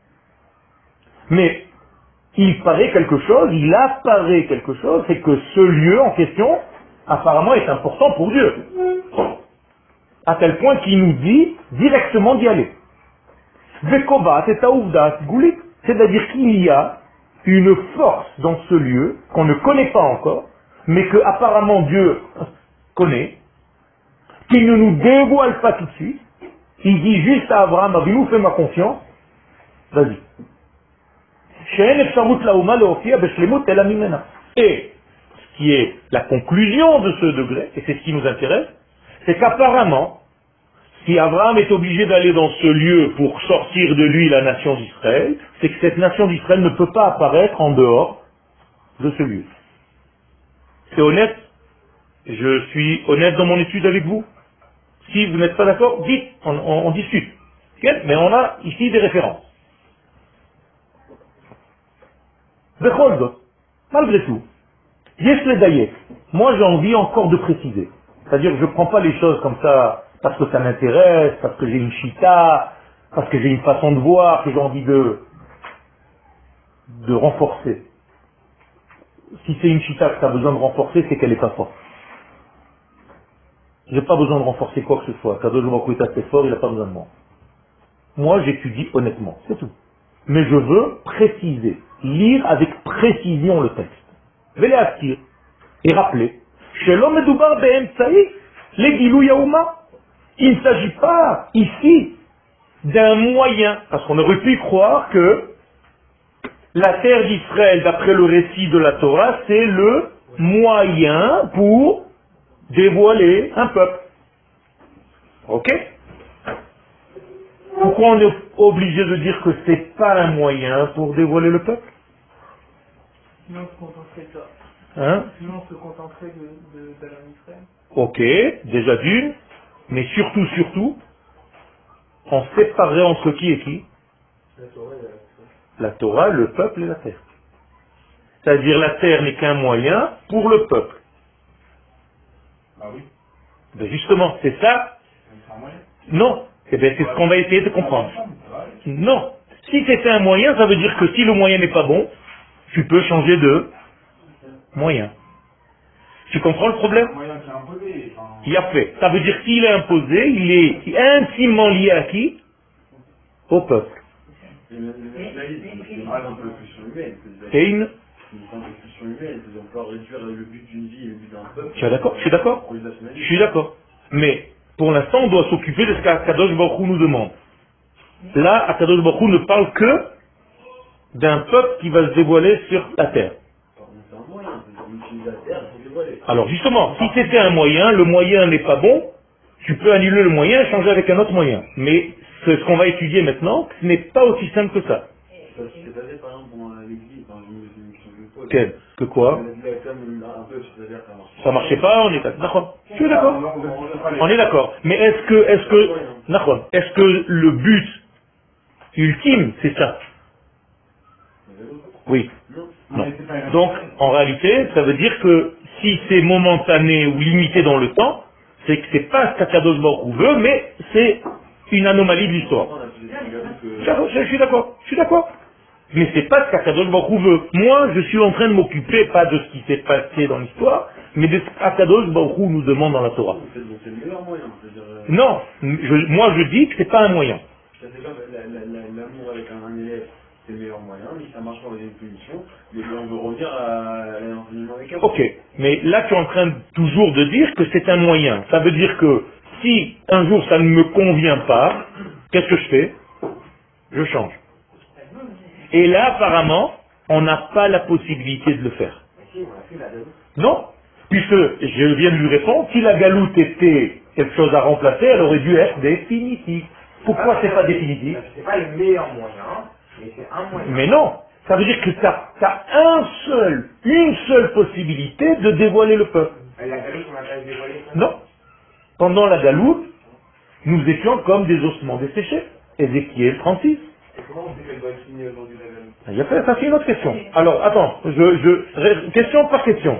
Mais il paraît quelque chose, il apparaît quelque chose, c'est que ce lieu en question, apparemment est important pour Dieu. À tel point qu'il nous dit directement d'y aller. Vekovat et taouvdat goulik. C'est-à-dire qu'il y a une force dans ce lieu qu'on ne connaît pas encore, mais que apparemment Dieu connaît, qu'il ne nous dévoile pas tout de suite. Il dit juste à Abraham, Avinu, fais-moi confiance, vas-y. Et ce qui est la conclusion de ce degré, et c'est ce qui nous intéresse, c'est qu'apparemment, si Abraham est obligé d'aller dans ce lieu pour sortir de lui la nation d'Israël, c'est que cette nation d'Israël ne peut pas apparaître en dehors de ce lieu. C'est honnête? Je suis honnête dans mon étude avec vous? Si vous n'êtes pas d'accord, dites, on discute. Okay? Mais on a ici des références. Malgré tout, moi j'ai envie encore de préciser. C'est-à-dire que je ne prends pas les choses comme ça parce que ça m'intéresse, parce que j'ai une chita, parce que j'ai une façon de voir, que j'ai envie de renforcer. Si c'est une chita que tu as besoin de renforcer, c'est qu'elle n'est pas forte. Je n'ai pas besoin de renforcer quoi que ce soit. Kadosh Baruch Hu est assez fort, il n'a pas besoin de moi. Moi j'étudie honnêtement, c'est tout. Mais je veux préciser, lire avec précision le texte. Veléaskir, et rappeler, chez l'homme Medoubar Be'emtsaï, les Gilou Yaouma, il ne s'agit pas ici d'un moyen, parce qu'on aurait pu croire que la terre d'Israël, d'après le récit de la Torah, c'est le moyen pour dévoiler un peuple. Ok? Pourquoi on est obligé de dire que c'est pas un moyen pour dévoiler le peuple? Sinon on se contenterait de ça. Hein? Sinon on se contenterait d'Alain Israël. Ok, déjà d'une, mais surtout, on séparerait entre qui et qui? La Torah, le peuple et la terre. C'est-à-dire la terre n'est qu'un moyen pour le peuple. Ah oui. Ben justement, c'est ça. Non. Eh bien, c'est ce qu'on va essayer de comprendre. Non. Si c'était un moyen, ça veut dire que si le moyen n'est pas bon, tu peux changer de moyen. Tu comprends le problème? Moyen qui est imposé. Il a fait. Ça veut dire qu'il est imposé, il est intimement lié à qui? Au peuple. C'est une construction humaine. Et une... C'est une construction humaine. On peut réduire le but d'une vie et le but d'un peuple. Tu es d'accord? Je suis d'accord. Je suis d'accord. Mais, pour l'instant, on doit s'occuper de ce qu'Akadosh Baruch Hu nous demande. Là, Akadosh Baruch Hu ne parle que d'un peuple qui va se dévoiler sur la terre. C'est un moyen, c'est utiliser la terre pour dévoiler. Alors justement, si c'était un moyen, le moyen n'est pas bon, Tu peux annuler le moyen et changer avec un autre moyen. Mais ce qu'on va étudier maintenant, ce n'est pas aussi simple que ça. C'est basé par exemple pour l'exil, quand je me pose. Que quoi? Comme un peu, c'est-à-dire Ça marchait pas, on est d'accord. Je suis d'accord. On est d'accord. Mais est-ce que le but ultime, c'est ça? Oui. Non. Donc, en réalité, ça veut dire que si c'est momentané ou limité dans le temps, c'est que c'est pas ce qu'Akadosh Baruch Hu veut, mais c'est une anomalie de l'histoire. Je suis d'accord. Mais c'est pas ce qu'Akadosh Baruch Hu veut. Moi, je suis en train de m'occuper pas de ce qui s'est passé dans l'histoire, mais de ce qu'Akadosh Baruch Hu nous demande dans la Torah. C'est le meilleur moyen. Non, moi je dis que c'est pas un moyen. L'amour avec un élève, c'est le meilleur moyen, mais ça marche pas avec une punition, mais on veut revenir à l'enseignement avec elle. Ok, mais là tu es en train toujours de dire que c'est un moyen. Ça veut dire que si un jour ça ne me convient pas, qu'est-ce que je fais? Je change. Et là apparemment, on n'a pas la possibilité de le faire. Non, puisque je viens de lui répondre, si la galoute était quelque chose à remplacer, elle aurait dû être définitive. Pourquoi c'est pas définitif? C'est pas le meilleur moyen, mais c'est un moyen. Mais non, ça veut dire que tu as une seule possibilité de dévoiler le peuple. La galoute, on n'a pas dévoilé ça? Non. Pendant la galoute, nous étions comme des ossements desséchés. Ézéchiel 36. Et comment on sait qu'elle doit être finie aujourd'hui la galoute? Ça c'est une autre question. Alors, attends, question par question.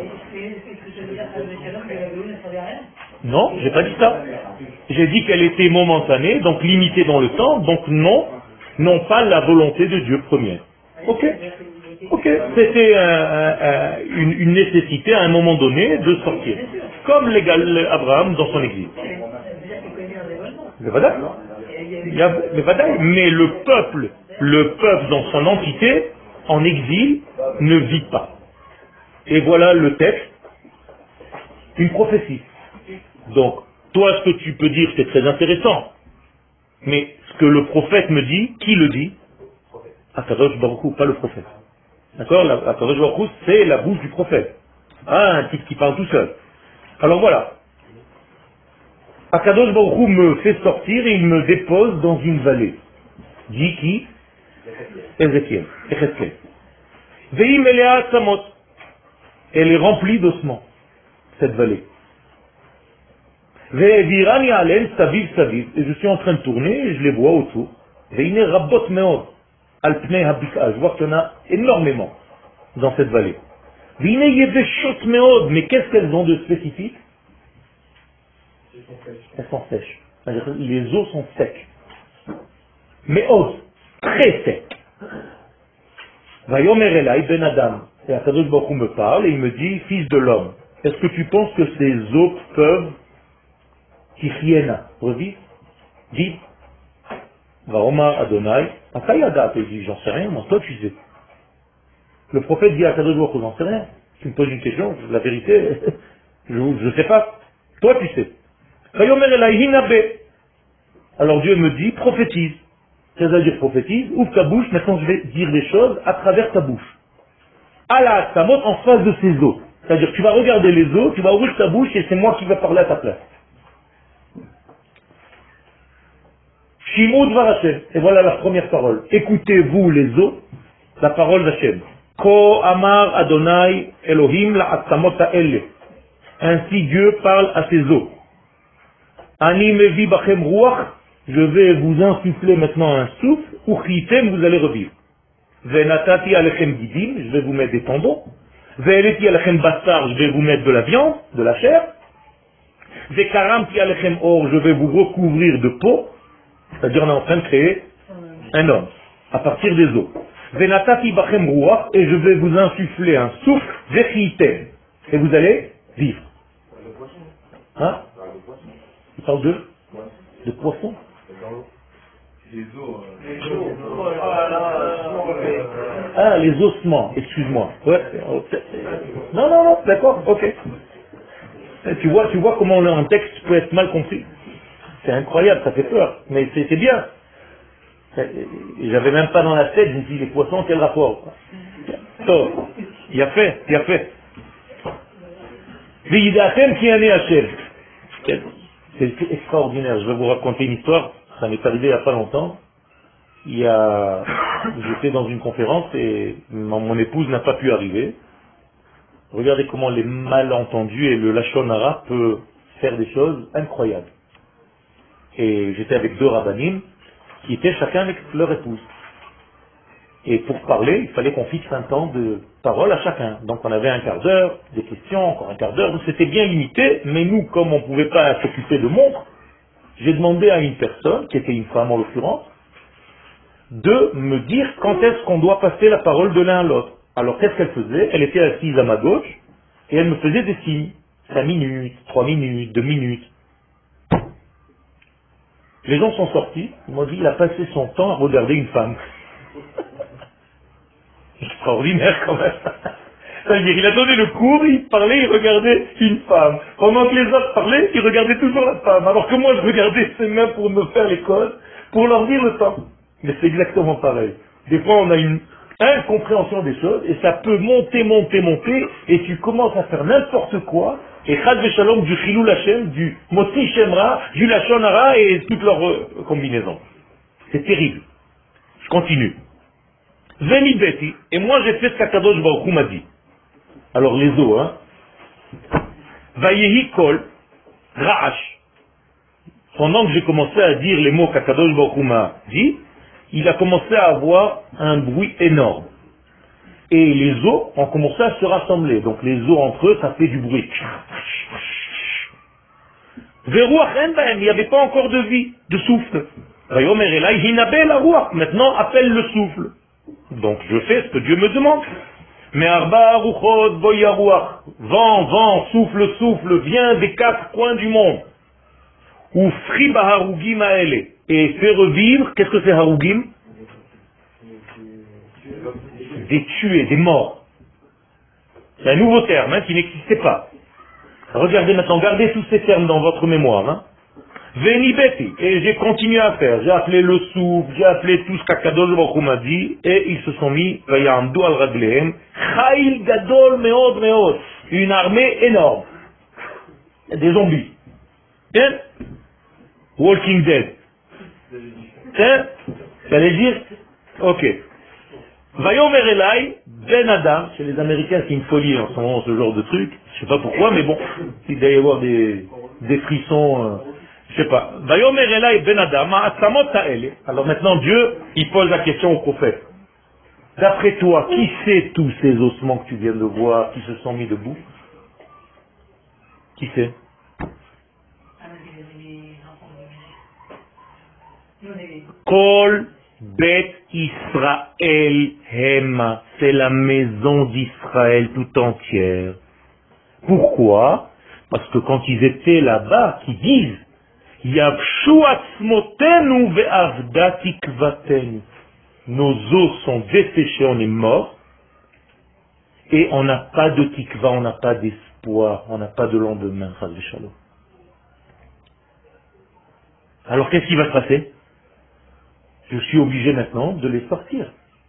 Non, j'ai pas dit ça. J'ai dit qu'elle était momentanée, donc limitée dans le temps, donc non pas la volonté de Dieu première. Ok, c'était une nécessité à un moment donné de sortir. Comme Abraham dans son exil. Mais le peuple dans son entité, en exil, ne vit pas. Et voilà le texte, une prophétie. Donc, toi, ce que tu peux dire, c'est très intéressant. Mais ce que le prophète me dit, qui le dit? Akadosh Baruch Hu, pas le prophète. D'accord? Akadosh Baruch Hu, c'est la bouche du prophète. Ah, un type qui parle tout seul. Alors voilà. Akadosh Baruch Hu me fait sortir et il me dépose dans une vallée. Dit qui? Ézéchiel. Veim elea samot. Elle est remplie d'ossements, cette vallée. Ve'evirani alen saviv saviv. Et je suis en train de tourner et je les vois autour. Ve'ine rabot meod. Al pnei habika. Je vois qu'il y en a énormément dans cette vallée. Ve'ine yeveshot meod. Mais qu'est-ce qu'elles ont de spécifique? Elles sont sèches. C'est-à-dire que les os sont secs. Meod. Très secs. Vayomer elai ben adam. Et Akadosh Baruch Hu me parle et il me dit, fils de l'homme, est-ce que tu penses que ces os peuvent revivre? Dis, Vaomar Adonai, Atayada, il dit, j'en sais rien, moi, toi tu sais. Le prophète dit à Akadosh Baruch Hu, j'en sais rien. Tu me poses une question, la vérité, je ne sais pas. Toi tu sais. Vayomer elai hinabe. Alors Dieu me dit, prophétise. C'est-à-dire prophétise, ouvre ta bouche, maintenant je vais dire des choses à travers ta bouche. Allah, ta monte en face de ses os. C'est-à-dire tu vas regarder les os, tu vas ouvrir ta bouche et c'est moi qui vais parler à ta place. Shimud Varachem. Et voilà la première parole. Écoutez-vous les os, la parole d'Hachem. Ko Amar Adonai Elohim la Atzamot ha'ele. Ainsi Dieu parle à ses os. Ani mevi bachem ruach. Je vais vous insuffler maintenant un souffle, ou chitem, vous allez revivre. Venatati alechem gidim, je vais vous mettre des tendons. Ve'eleti alechem bassar, je vais vous mettre de la viande, de la chair. Ve'karamti alechem or, je vais vous recouvrir de peau. C'est-à-dire on est en train de créer un homme, à partir des os. Venatati bachem ruach, et je vais vous insuffler un souffle, vechitem, et vous allez vivre. Hein? Il parle de poisson. Les os. Ah, les ossements, excuse-moi. Ouais. Non, d'accord, ok. Tu vois comment un texte peut être mal compris. C'est incroyable, ça fait peur, mais c'est bien. J'avais même pas dans la tête, je me dis, les poissons, quel rapport? Il a fait. V'yidachem ki ani Hashem. C'est extraordinaire. Je vais vous raconter une histoire. Ça m'est arrivé il n'y a pas longtemps. J'étais dans une conférence et mon épouse n'a pas pu arriver. Regardez comment les malentendus et le lachon hara peut faire des choses incroyables. Et j'étais avec 2 rabbinim qui étaient chacun avec leur épouse. Et pour parler, il fallait qu'on fixe un temps de parole à chacun. Donc on avait un quart d'heure, des questions, encore un quart d'heure. Donc c'était bien limité, mais nous, comme on ne pouvait pas s'occuper de montres, j'ai demandé à une personne, qui était une femme en l'occurrence, de me dire quand est-ce qu'on doit passer la parole de l'un à l'autre. Alors qu'est-ce qu'elle faisait? Elle était assise à ma gauche et elle me faisait des signes. 5 minutes, 3 minutes, 2 minutes. Les gens sont sortis, ils m'ont dit il a passé son temps à regarder une femme. Extraordinaire quand même. C'est-à-dire, il a donné le cours, il parlait, il regardait une femme. Pendant que les autres parlaient, il regardait toujours la femme. Alors que moi, je regardais ses mains pour me faire les codes, pour leur dire le temps. Mais c'est exactement pareil. Des fois, on a une incompréhension des choses, et ça peut monter, et tu commences à faire n'importe quoi, et Chad Veshalom du Chilou Lachem, du Motzi Shemra, du Lachon Hara, et toutes leurs combinaisons. C'est terrible. Je continue. Veni Beti, et moi j'ai fait ce qu'Akadosh Baruch Hu m'a dit. Alors les os, Vayehi Kol, Ra'ash. Pendant que j'ai commencé à dire les mots qu'Akadosh Baruch Hu m'a dit, il a commencé à avoir un bruit énorme. Et les os ont commencé à se rassembler. Donc les os entre eux, ça fait du bruit. Veruach en bahem, il n'y avait pas encore de vie, de souffle. Vayomer elai hinabe la ruach. Maintenant, appelle le souffle. Donc je fais ce que Dieu me demande. Mais arba aruchot boyaruach. Vent, souffle, vient des 4 coins du monde. Ou friba harugim aele. Et fait revivre, qu'est-ce que c'est harugim? Des tués, des morts. C'est un nouveau terme qui n'existait pas. Regardez maintenant, gardez tous ces termes dans votre mémoire. Veni beti, et j'ai continué à faire. J'ai appelé le souffle, j'ai appelé tout ce qu'Akadosh Baruch Hu m'a dit, et ils se sont mis, vayamdu al raglehem, chayil gadol meod meod, une armée énorme. Des zombies. Bien? Walking Dead. Bien? Ça allait dire? Ok. Vayomer elai, ben Adam, chez les Américains c'est une folie en ce moment ce genre de truc, je sais pas pourquoi, mais bon, il doit y avoir des frissons, je sais pas. Vayomer elai ben Adam, ma'asamot ha'ele. Alors maintenant Dieu, il pose la question au prophète. D'après toi, qui c'est tous ces ossements que tu viens de voir, qui se sont mis debout? Qui c'est? Kol Bet Israël Hema, c'est la maison d'Israël tout entière. Pourquoi? Parce que quand ils étaient là-bas, qu'ils disent Yavshu atzmotenu ve'avda tikvatenu. Nos os sont desséchés, on est morts, et on n'a pas de tikva, on n'a pas d'espoir, on n'a pas de lendemain. Alors qu'est-ce qui va se passer? Je suis obligé maintenant de les sortir.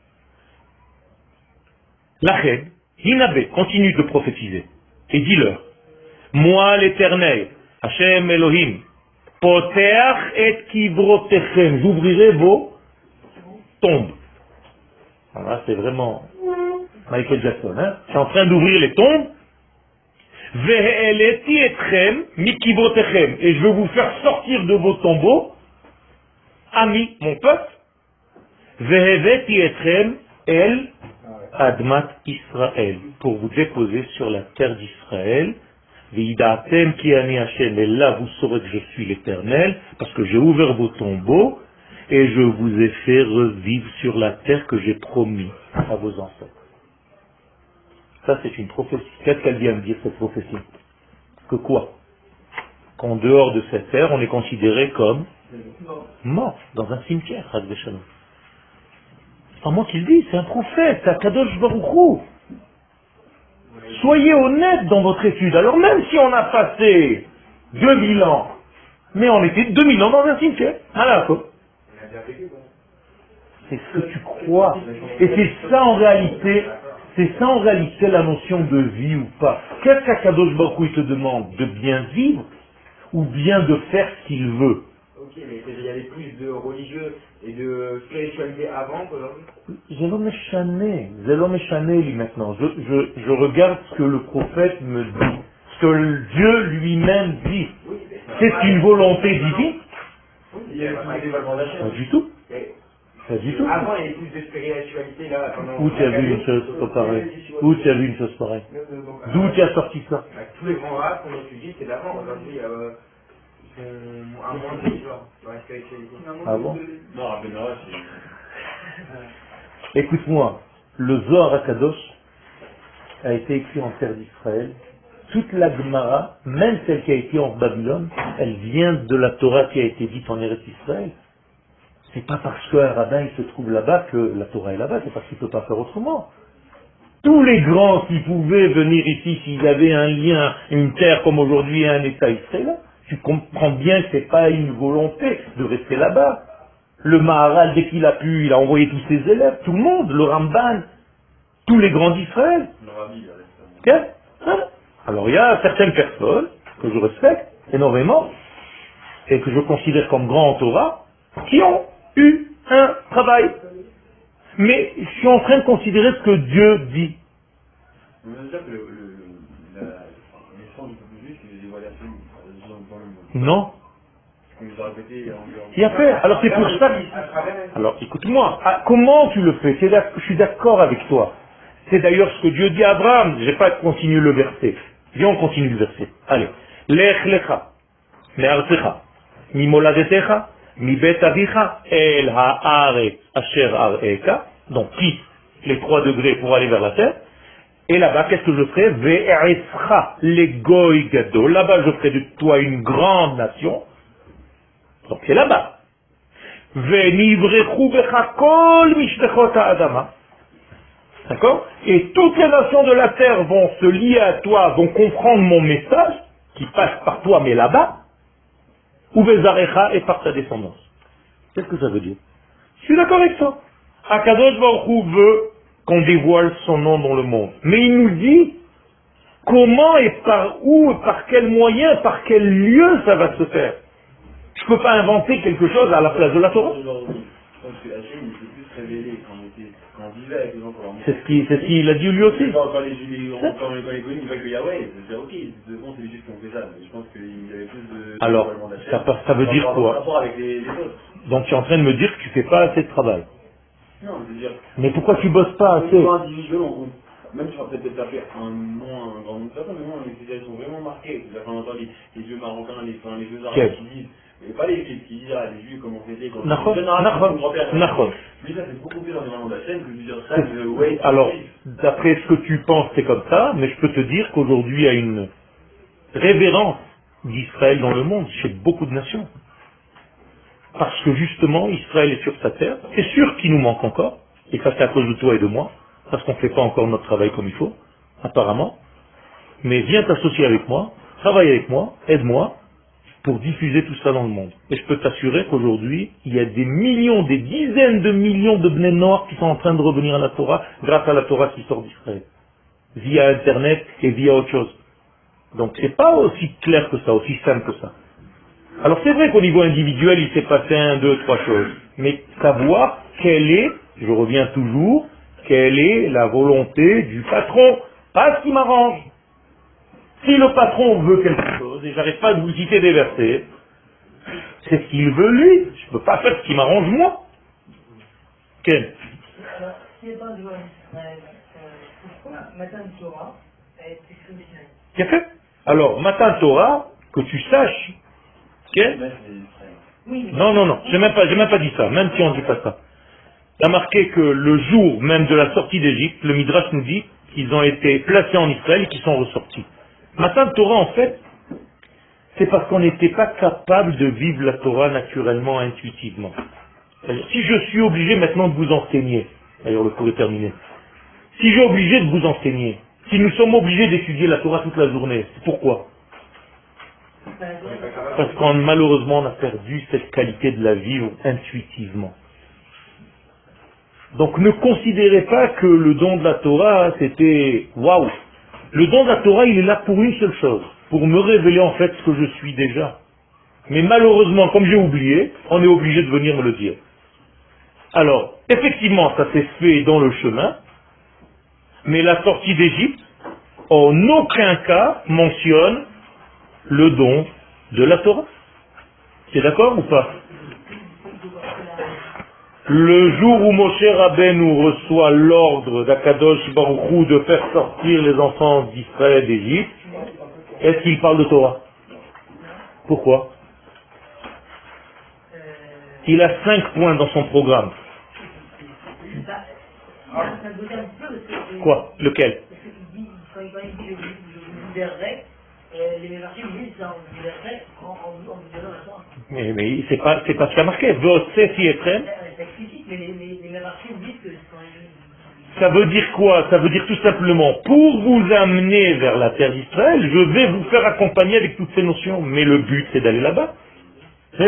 Lachem, Hinabe, continue de prophétiser. Et dis-leur, moi l'Éternel, Hashem Elohim, Poteach et Kivrotechem, j'ouvrirai vos tombes. Voilà, c'est vraiment Michael Jackson. Je suis en train d'ouvrir les tombes. Ve'eleti etchem mikivrotechem, et je vais vous faire sortir de vos tombeaux. Ami, mon peuple, Veheveti etchem el admat Israël, pour vous déposer sur la terre d'Israël. Veidatem ki ani Hashem, et là vous saurez que je suis l'Éternel, parce que j'ai ouvert vos tombeaux et je vous ai fait revivre sur la terre que j'ai promis à vos ancêtres. Ça c'est une prophétie. Qu'est-ce qu'elle vient de dire cette prophétie? Que quoi? Qu'en dehors de cette terre, on est considéré comme mort dans un cimetière. C'est pas moi qui le dis, c'est un prophète, c'est Akadosh Baruch Hu. Soyez honnête dans votre étude. Alors même si on a passé 2000 ans, mais on était 2000 ans dans un cimetière. Alors, c'est ce que tu crois. Et c'est ça en réalité la notion de vie ou pas. Qu'est-ce qu'Akadosh Baruch Hu te demande? De bien vivre ou bien de faire ce qu'il veut. Ok, mais il y avait plus de religieux et de spiritualité avant qu'aujourd'hui. C'est l'homme échané, lui, maintenant. Je regarde ce que le prophète me dit, ce que Dieu lui-même dit. Oui, C'est une volonté divine? il y avait plus de développement d'achat. Pas du tout. Pas du tout. Avant, il y avait plus de spiritualité là. Où tu as vu une chose pareille? Où tu as vu une chose pareille? D'où tu as sorti ça? Tous les grands races qu'on étudie, c'est d'avant. Aujourd'hui, ils sont à moins de genre dans la spiritualité. Ah bon? Non, Rabbeinu, Écoute-moi, le Zohar HaKadosh a été écrit en terre d'Israël. Toute la Gemara, même celle qui a été en Babylone, elle vient de la Torah qui a été dite en Eretz Israël. C'est pas parce qu'un rabbin il se trouve là-bas que la Torah est là-bas, c'est parce qu'il ne peut pas faire autrement. Tous les grands qui pouvaient venir ici, s'ils avaient un lien, une terre comme aujourd'hui et un État israélien, tu comprends bien que c'est pas une volonté de rester là-bas. Le Maharal, dès qu'il a pu, il a envoyé tous ses élèves, tout le monde, le Ramban, tous les grands d'Israël. Tiens, hein? Alors il y a certaines personnes que je respecte énormément et que je considère comme grands en Torah qui ont eu un travail. Mais je suis en train de considérer ce que Dieu dit. On veut dire que l'essence du peuple juif, c'est les évaluations dans le monde. Non. On nous a répété en dehors. Il y a fait. Alors c'est pour ça que... Alors écoute-moi, comment tu le fais? Je suis d'accord avec toi. C'est d'ailleurs ce que Dieu dit à Abraham. Je vais pas continuer le verset. Viens, on continue le verset. Allez. Lech lecha, me'artecha, mimoladetecha, mibet avicha, el ha'are asher ar'eka. Donc quitte les 3 degrés pour aller vers la terre. Et là-bas, qu'est-ce que je ferai? Ve'erescha le goy gadol. Là-bas, je ferai de toi une grande nation. Donc c'est là-bas. Ve'nivrechu becha kol mishtechot ha'adama. D'accord? Et toutes les nations de la terre vont se lier à toi, vont comprendre mon message, qui passe par toi, mais là-bas, ou Vezarecha et par ta descendance. Qu'est-ce que ça veut dire? Je suis d'accord avec toi. Akadosh Baruch Hu veut qu'on dévoile son nom dans le monde. Mais il nous dit comment et par où, par quel moyen, par quel lieu ça va se faire. Je ne peux pas inventer quelque chose à la place de la Torah. Je pense que Hachem, il s'est plus révélé quand on vivait avec les gens. C'est ce qu'il a dit lui aussi. Quand les connus, ils voient que Yahweh, c'est ok, c'est bon, c'est les Juifs qui ont fait ça, mais je pense qu'il y avait plus de... Alors, ça veut dire quoi? Rapport avec les autres. Donc tu es en train de me dire que tu fais pas assez de travail. Non, je veux dire... Mais pourquoi tu bosses pas assez? Individuel, même si on va peut-être taper un grand nombre de personnes, mais moi, les spécialistes sont vraiment marqués. C'est-à-dire qu'on entend les vieux marocains, les vieux arabes qui disent... Mais pas les juifs qui disent, ah, les juifs, comment c'était, quand Nachon. Lui, ça, c'est beaucoup plus dans les moments de la chaîne que de dire ça, que ouais, alors, d'après ce que tu penses, c'est comme ça, mais je peux te dire qu'aujourd'hui, il y a une révérence d'Israël dans le monde, chez beaucoup de nations. Parce que justement, Israël est sur sa terre. C'est sûr qu'il nous manque encore, et ça c'est à cause de toi et de moi, parce qu'on ne fait pas encore notre travail comme il faut, apparemment. Mais viens t'associer avec moi, travaille avec moi, aide-moi, pour diffuser tout ça dans le monde. Et je peux t'assurer qu'aujourd'hui, il y a des millions, des dizaines de millions de Bnei Noach qui sont en train de revenir à la Torah grâce à la Torah qui sort d'Israël. Via Internet et via autre chose. Donc c'est pas aussi clair que ça, aussi simple que ça. Alors c'est vrai qu'au niveau individuel, il s'est passé 1, 2, 3 choses. Mais savoir quelle est, je reviens toujours, quelle est la volonté du patron, pas ce qui m'arrange. Si le patron veut quelque chose, et j'arrête pas de vous citer des versets, c'est ce qu'il veut lui. Je ne peux pas faire ce qui m'arrange moi. Quel? Alors, si elle parle du roi d'Israël, pourquoi Matan Torah a été écrit au Sinaï? Qu'est-ce que? Alors, Matan Torah, que tu saches, quel? Oui, mais... Non, j'ai même pas dit ça, même si on ne dit pas ça. Il a marqué que le jour même de la sortie d'Égypte, le Midrash nous dit qu'ils ont été placés en Israël et qu'ils sont ressortis. Matan Torah, en fait, c'est parce qu'on n'était pas capable de vivre la Torah naturellement, intuitivement. C'est-à-dire, si je suis obligé maintenant de vous enseigner, d'ailleurs le cours est terminé, si j'ai obligé de vous enseigner, si nous sommes obligés d'étudier la Torah toute la journée, c'est pourquoi? Parce qu'on malheureusement on a perdu cette qualité de la vivre intuitivement. Donc ne considérez pas que le don de la Torah c'était waouh. Le don de la Torah il est là pour une seule chose, pour me révéler en fait ce que je suis déjà. Mais malheureusement, comme j'ai oublié, on est obligé de venir me le dire. Alors, effectivement, ça s'est fait dans le chemin, mais la sortie d'Égypte, en aucun cas, mentionne le don de la Torah. C'est d'accord ou pas? Le jour où Moshe Rabbeinu reçoit l'ordre d'Akadosh Baruch Hu de faire sortir les enfants d'Israël d'Égypte, est-ce qu'il parle de Torah? Pourquoi? Il a 5 points dans son programme. Quoi? Lequel? Quand il dit je vous libérerai, les marchés me disent ça, on vous libérerait en vous donnant la Torah. Mais c'est pas ce qu'il y a marqué. C'est explicite, mais les marchés me disent que ça veut dire quoi? Ça veut dire tout simplement, pour vous amener vers la terre d'Israël, je vais vous faire accompagner avec toutes ces notions. Mais le but, c'est d'aller là-bas. Ok.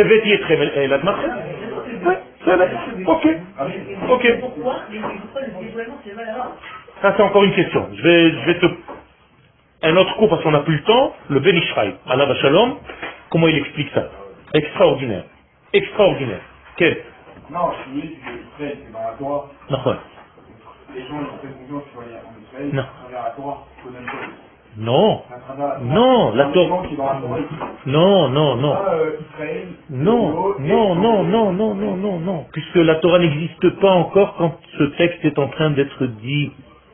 Pourquoi le dévoilement, c'est mal alors? Ça, c'est encore une question. Je vais te... Un autre cours, parce qu'on n'a plus le temps, le Ben Ishraï, Allah Shalom, comment il explique ça? Extraordinaire. Extraordinaire. Quel? Non, je dis que Israël, c'est dans la Torah. Non. Les gens, ils font confiance sur Israël, Non. à travers la Torah, non. Non, la Torah. Non, non, non. Non. Puisque la Torah n'existe pas encore quand ce texte est en train d'être dit.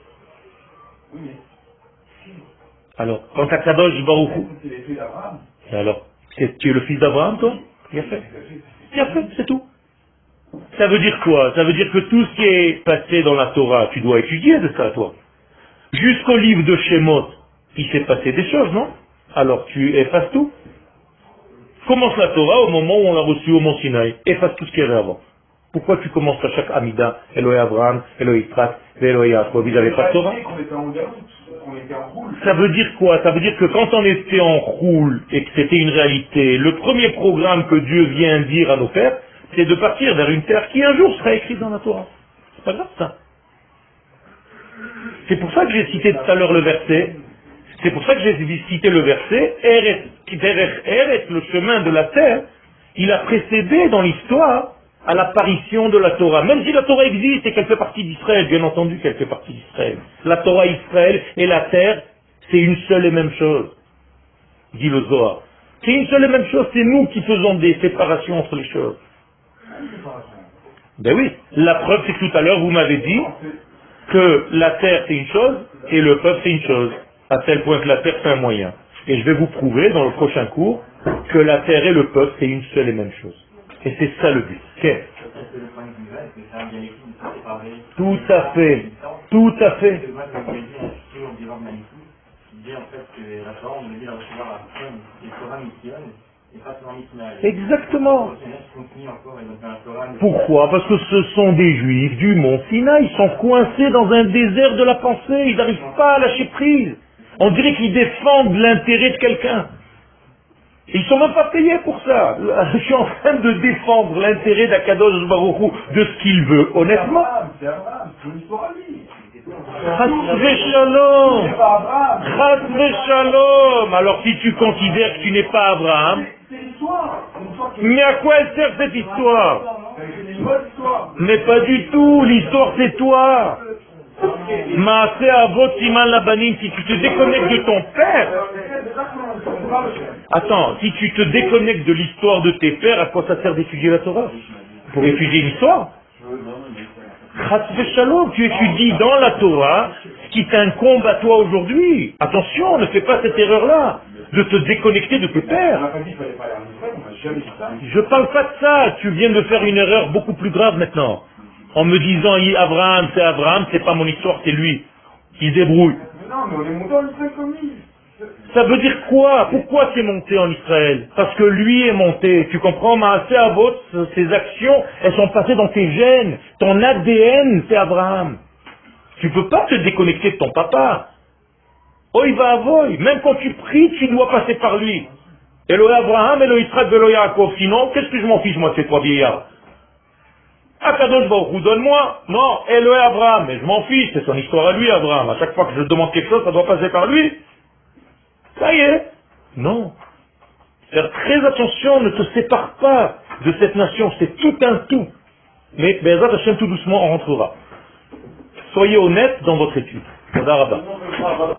Alors, quand Akadosh Baruch Hu. Et alors, tu es le fils d'Abraham, toi? Bien fait. Bien fait, c'est tout. Ça veut dire quoi? Ça veut dire que tout ce qui est passé dans la Torah, tu dois étudier de ça, toi. Jusqu'au livre de Shemot, il s'est passé des choses, non? Alors tu effaces tout. Commence la Torah au moment où on l'a reçue au Mont Sinaï. Efface tout ce qu'il y avait avant. Pourquoi tu commences à chaque Amida, Elohé Abraham, Elohé Yitzhak, Elohé Yaakov? Ils n'avaient pas de Torah. Ça veut dire quoi? Ça veut dire que quand on était en roule et que c'était une réalité, le premier programme que Dieu vient dire à nos pères, c'est de partir vers une terre qui un jour sera écrite dans la Torah. C'est pas grave ça. C'est pour ça que j'ai cité tout à l'heure le verset. C'est pour ça que j'ai cité le verset. Eretz, le chemin de la terre, il a précédé dans l'histoire à l'apparition de la Torah. Même si la Torah existe et qu'elle fait partie d'Israël, bien entendu qu'elle fait partie d'Israël. La Torah Israël et la terre, c'est une seule et même chose, dit le Zohar. C'est une seule et même chose, c'est nous qui faisons des séparations entre les choses. Ben oui, la preuve c'est que tout à l'heure vous m'avez dit que la terre c'est une chose et le peuple c'est une chose, à tel point que la terre c'est un moyen. Et je vais vous prouver dans le prochain cours que la terre et le peuple c'est une seule et même chose. Et c'est ça le but. Okay. Tout à fait. Tout à fait. Exactement. Pourquoi? Parce que ce sont des juifs du mont Sinaï, ils sont coincés dans un désert de la pensée, ils n'arrivent pas à lâcher prise. On dirait qu'ils défendent l'intérêt de quelqu'un. Ils ne sont même pas payés pour ça. Je suis en train de défendre l'intérêt d'Akadosh Baruch Hu, de ce qu'il veut, honnêtement. Chas v'shalom. Chas v'shalom. Alors si tu considères que tu n'es pas Abraham, mais à quoi elle sert cette histoire? Mais pas du tout, l'histoire c'est toi. Maaseh avot siman labanim, si tu te déconnectes de ton père. Attends, si tu te déconnectes de l'histoire de tes pères, à quoi ça sert d'étudier la Torah? Pour étudier l'histoire? Chas v'shalom, tu étudies dans la Torah ce qui t'incombe à toi aujourd'hui. Attention, ne fais pas cette erreur-là, de te déconnecter de tes pères. Je parle pas de ça, tu viens de faire une erreur beaucoup plus grave maintenant. En me disant, Abraham, c'est pas mon histoire, c'est lui. Il se débrouille. Non, mais on est monté en Israël comme lui. Ça veut dire quoi? Pourquoi c'est monté en Israël? Parce que lui est monté. Tu comprends? Maaseh avot, ses actions, elles sont passées dans tes gènes. Ton ADN, c'est Abraham. Tu peux pas te déconnecter de ton papa. Oy va avoy. Même quand tu pries, tu dois passer par lui. Elohé Abraham, Elohé Yitzhak, Elohé Yaakov. Sinon, qu'est-ce que je m'en fiche, moi, de ces trois vieillards? Akadosh Baruch Hu, donne-moi. Non, Elohé Abraham. Mais je m'en fiche, c'est son histoire à lui, Abraham. À chaque fois que je demande quelque chose, ça doit passer par lui. Ça y est. Non. Faire très attention, ne te sépare pas de cette nation, c'est tout un tout. Mais Be'ezrat Hashem, tout doucement, on rentrera. Soyez honnête dans votre étude. Toda Rabba.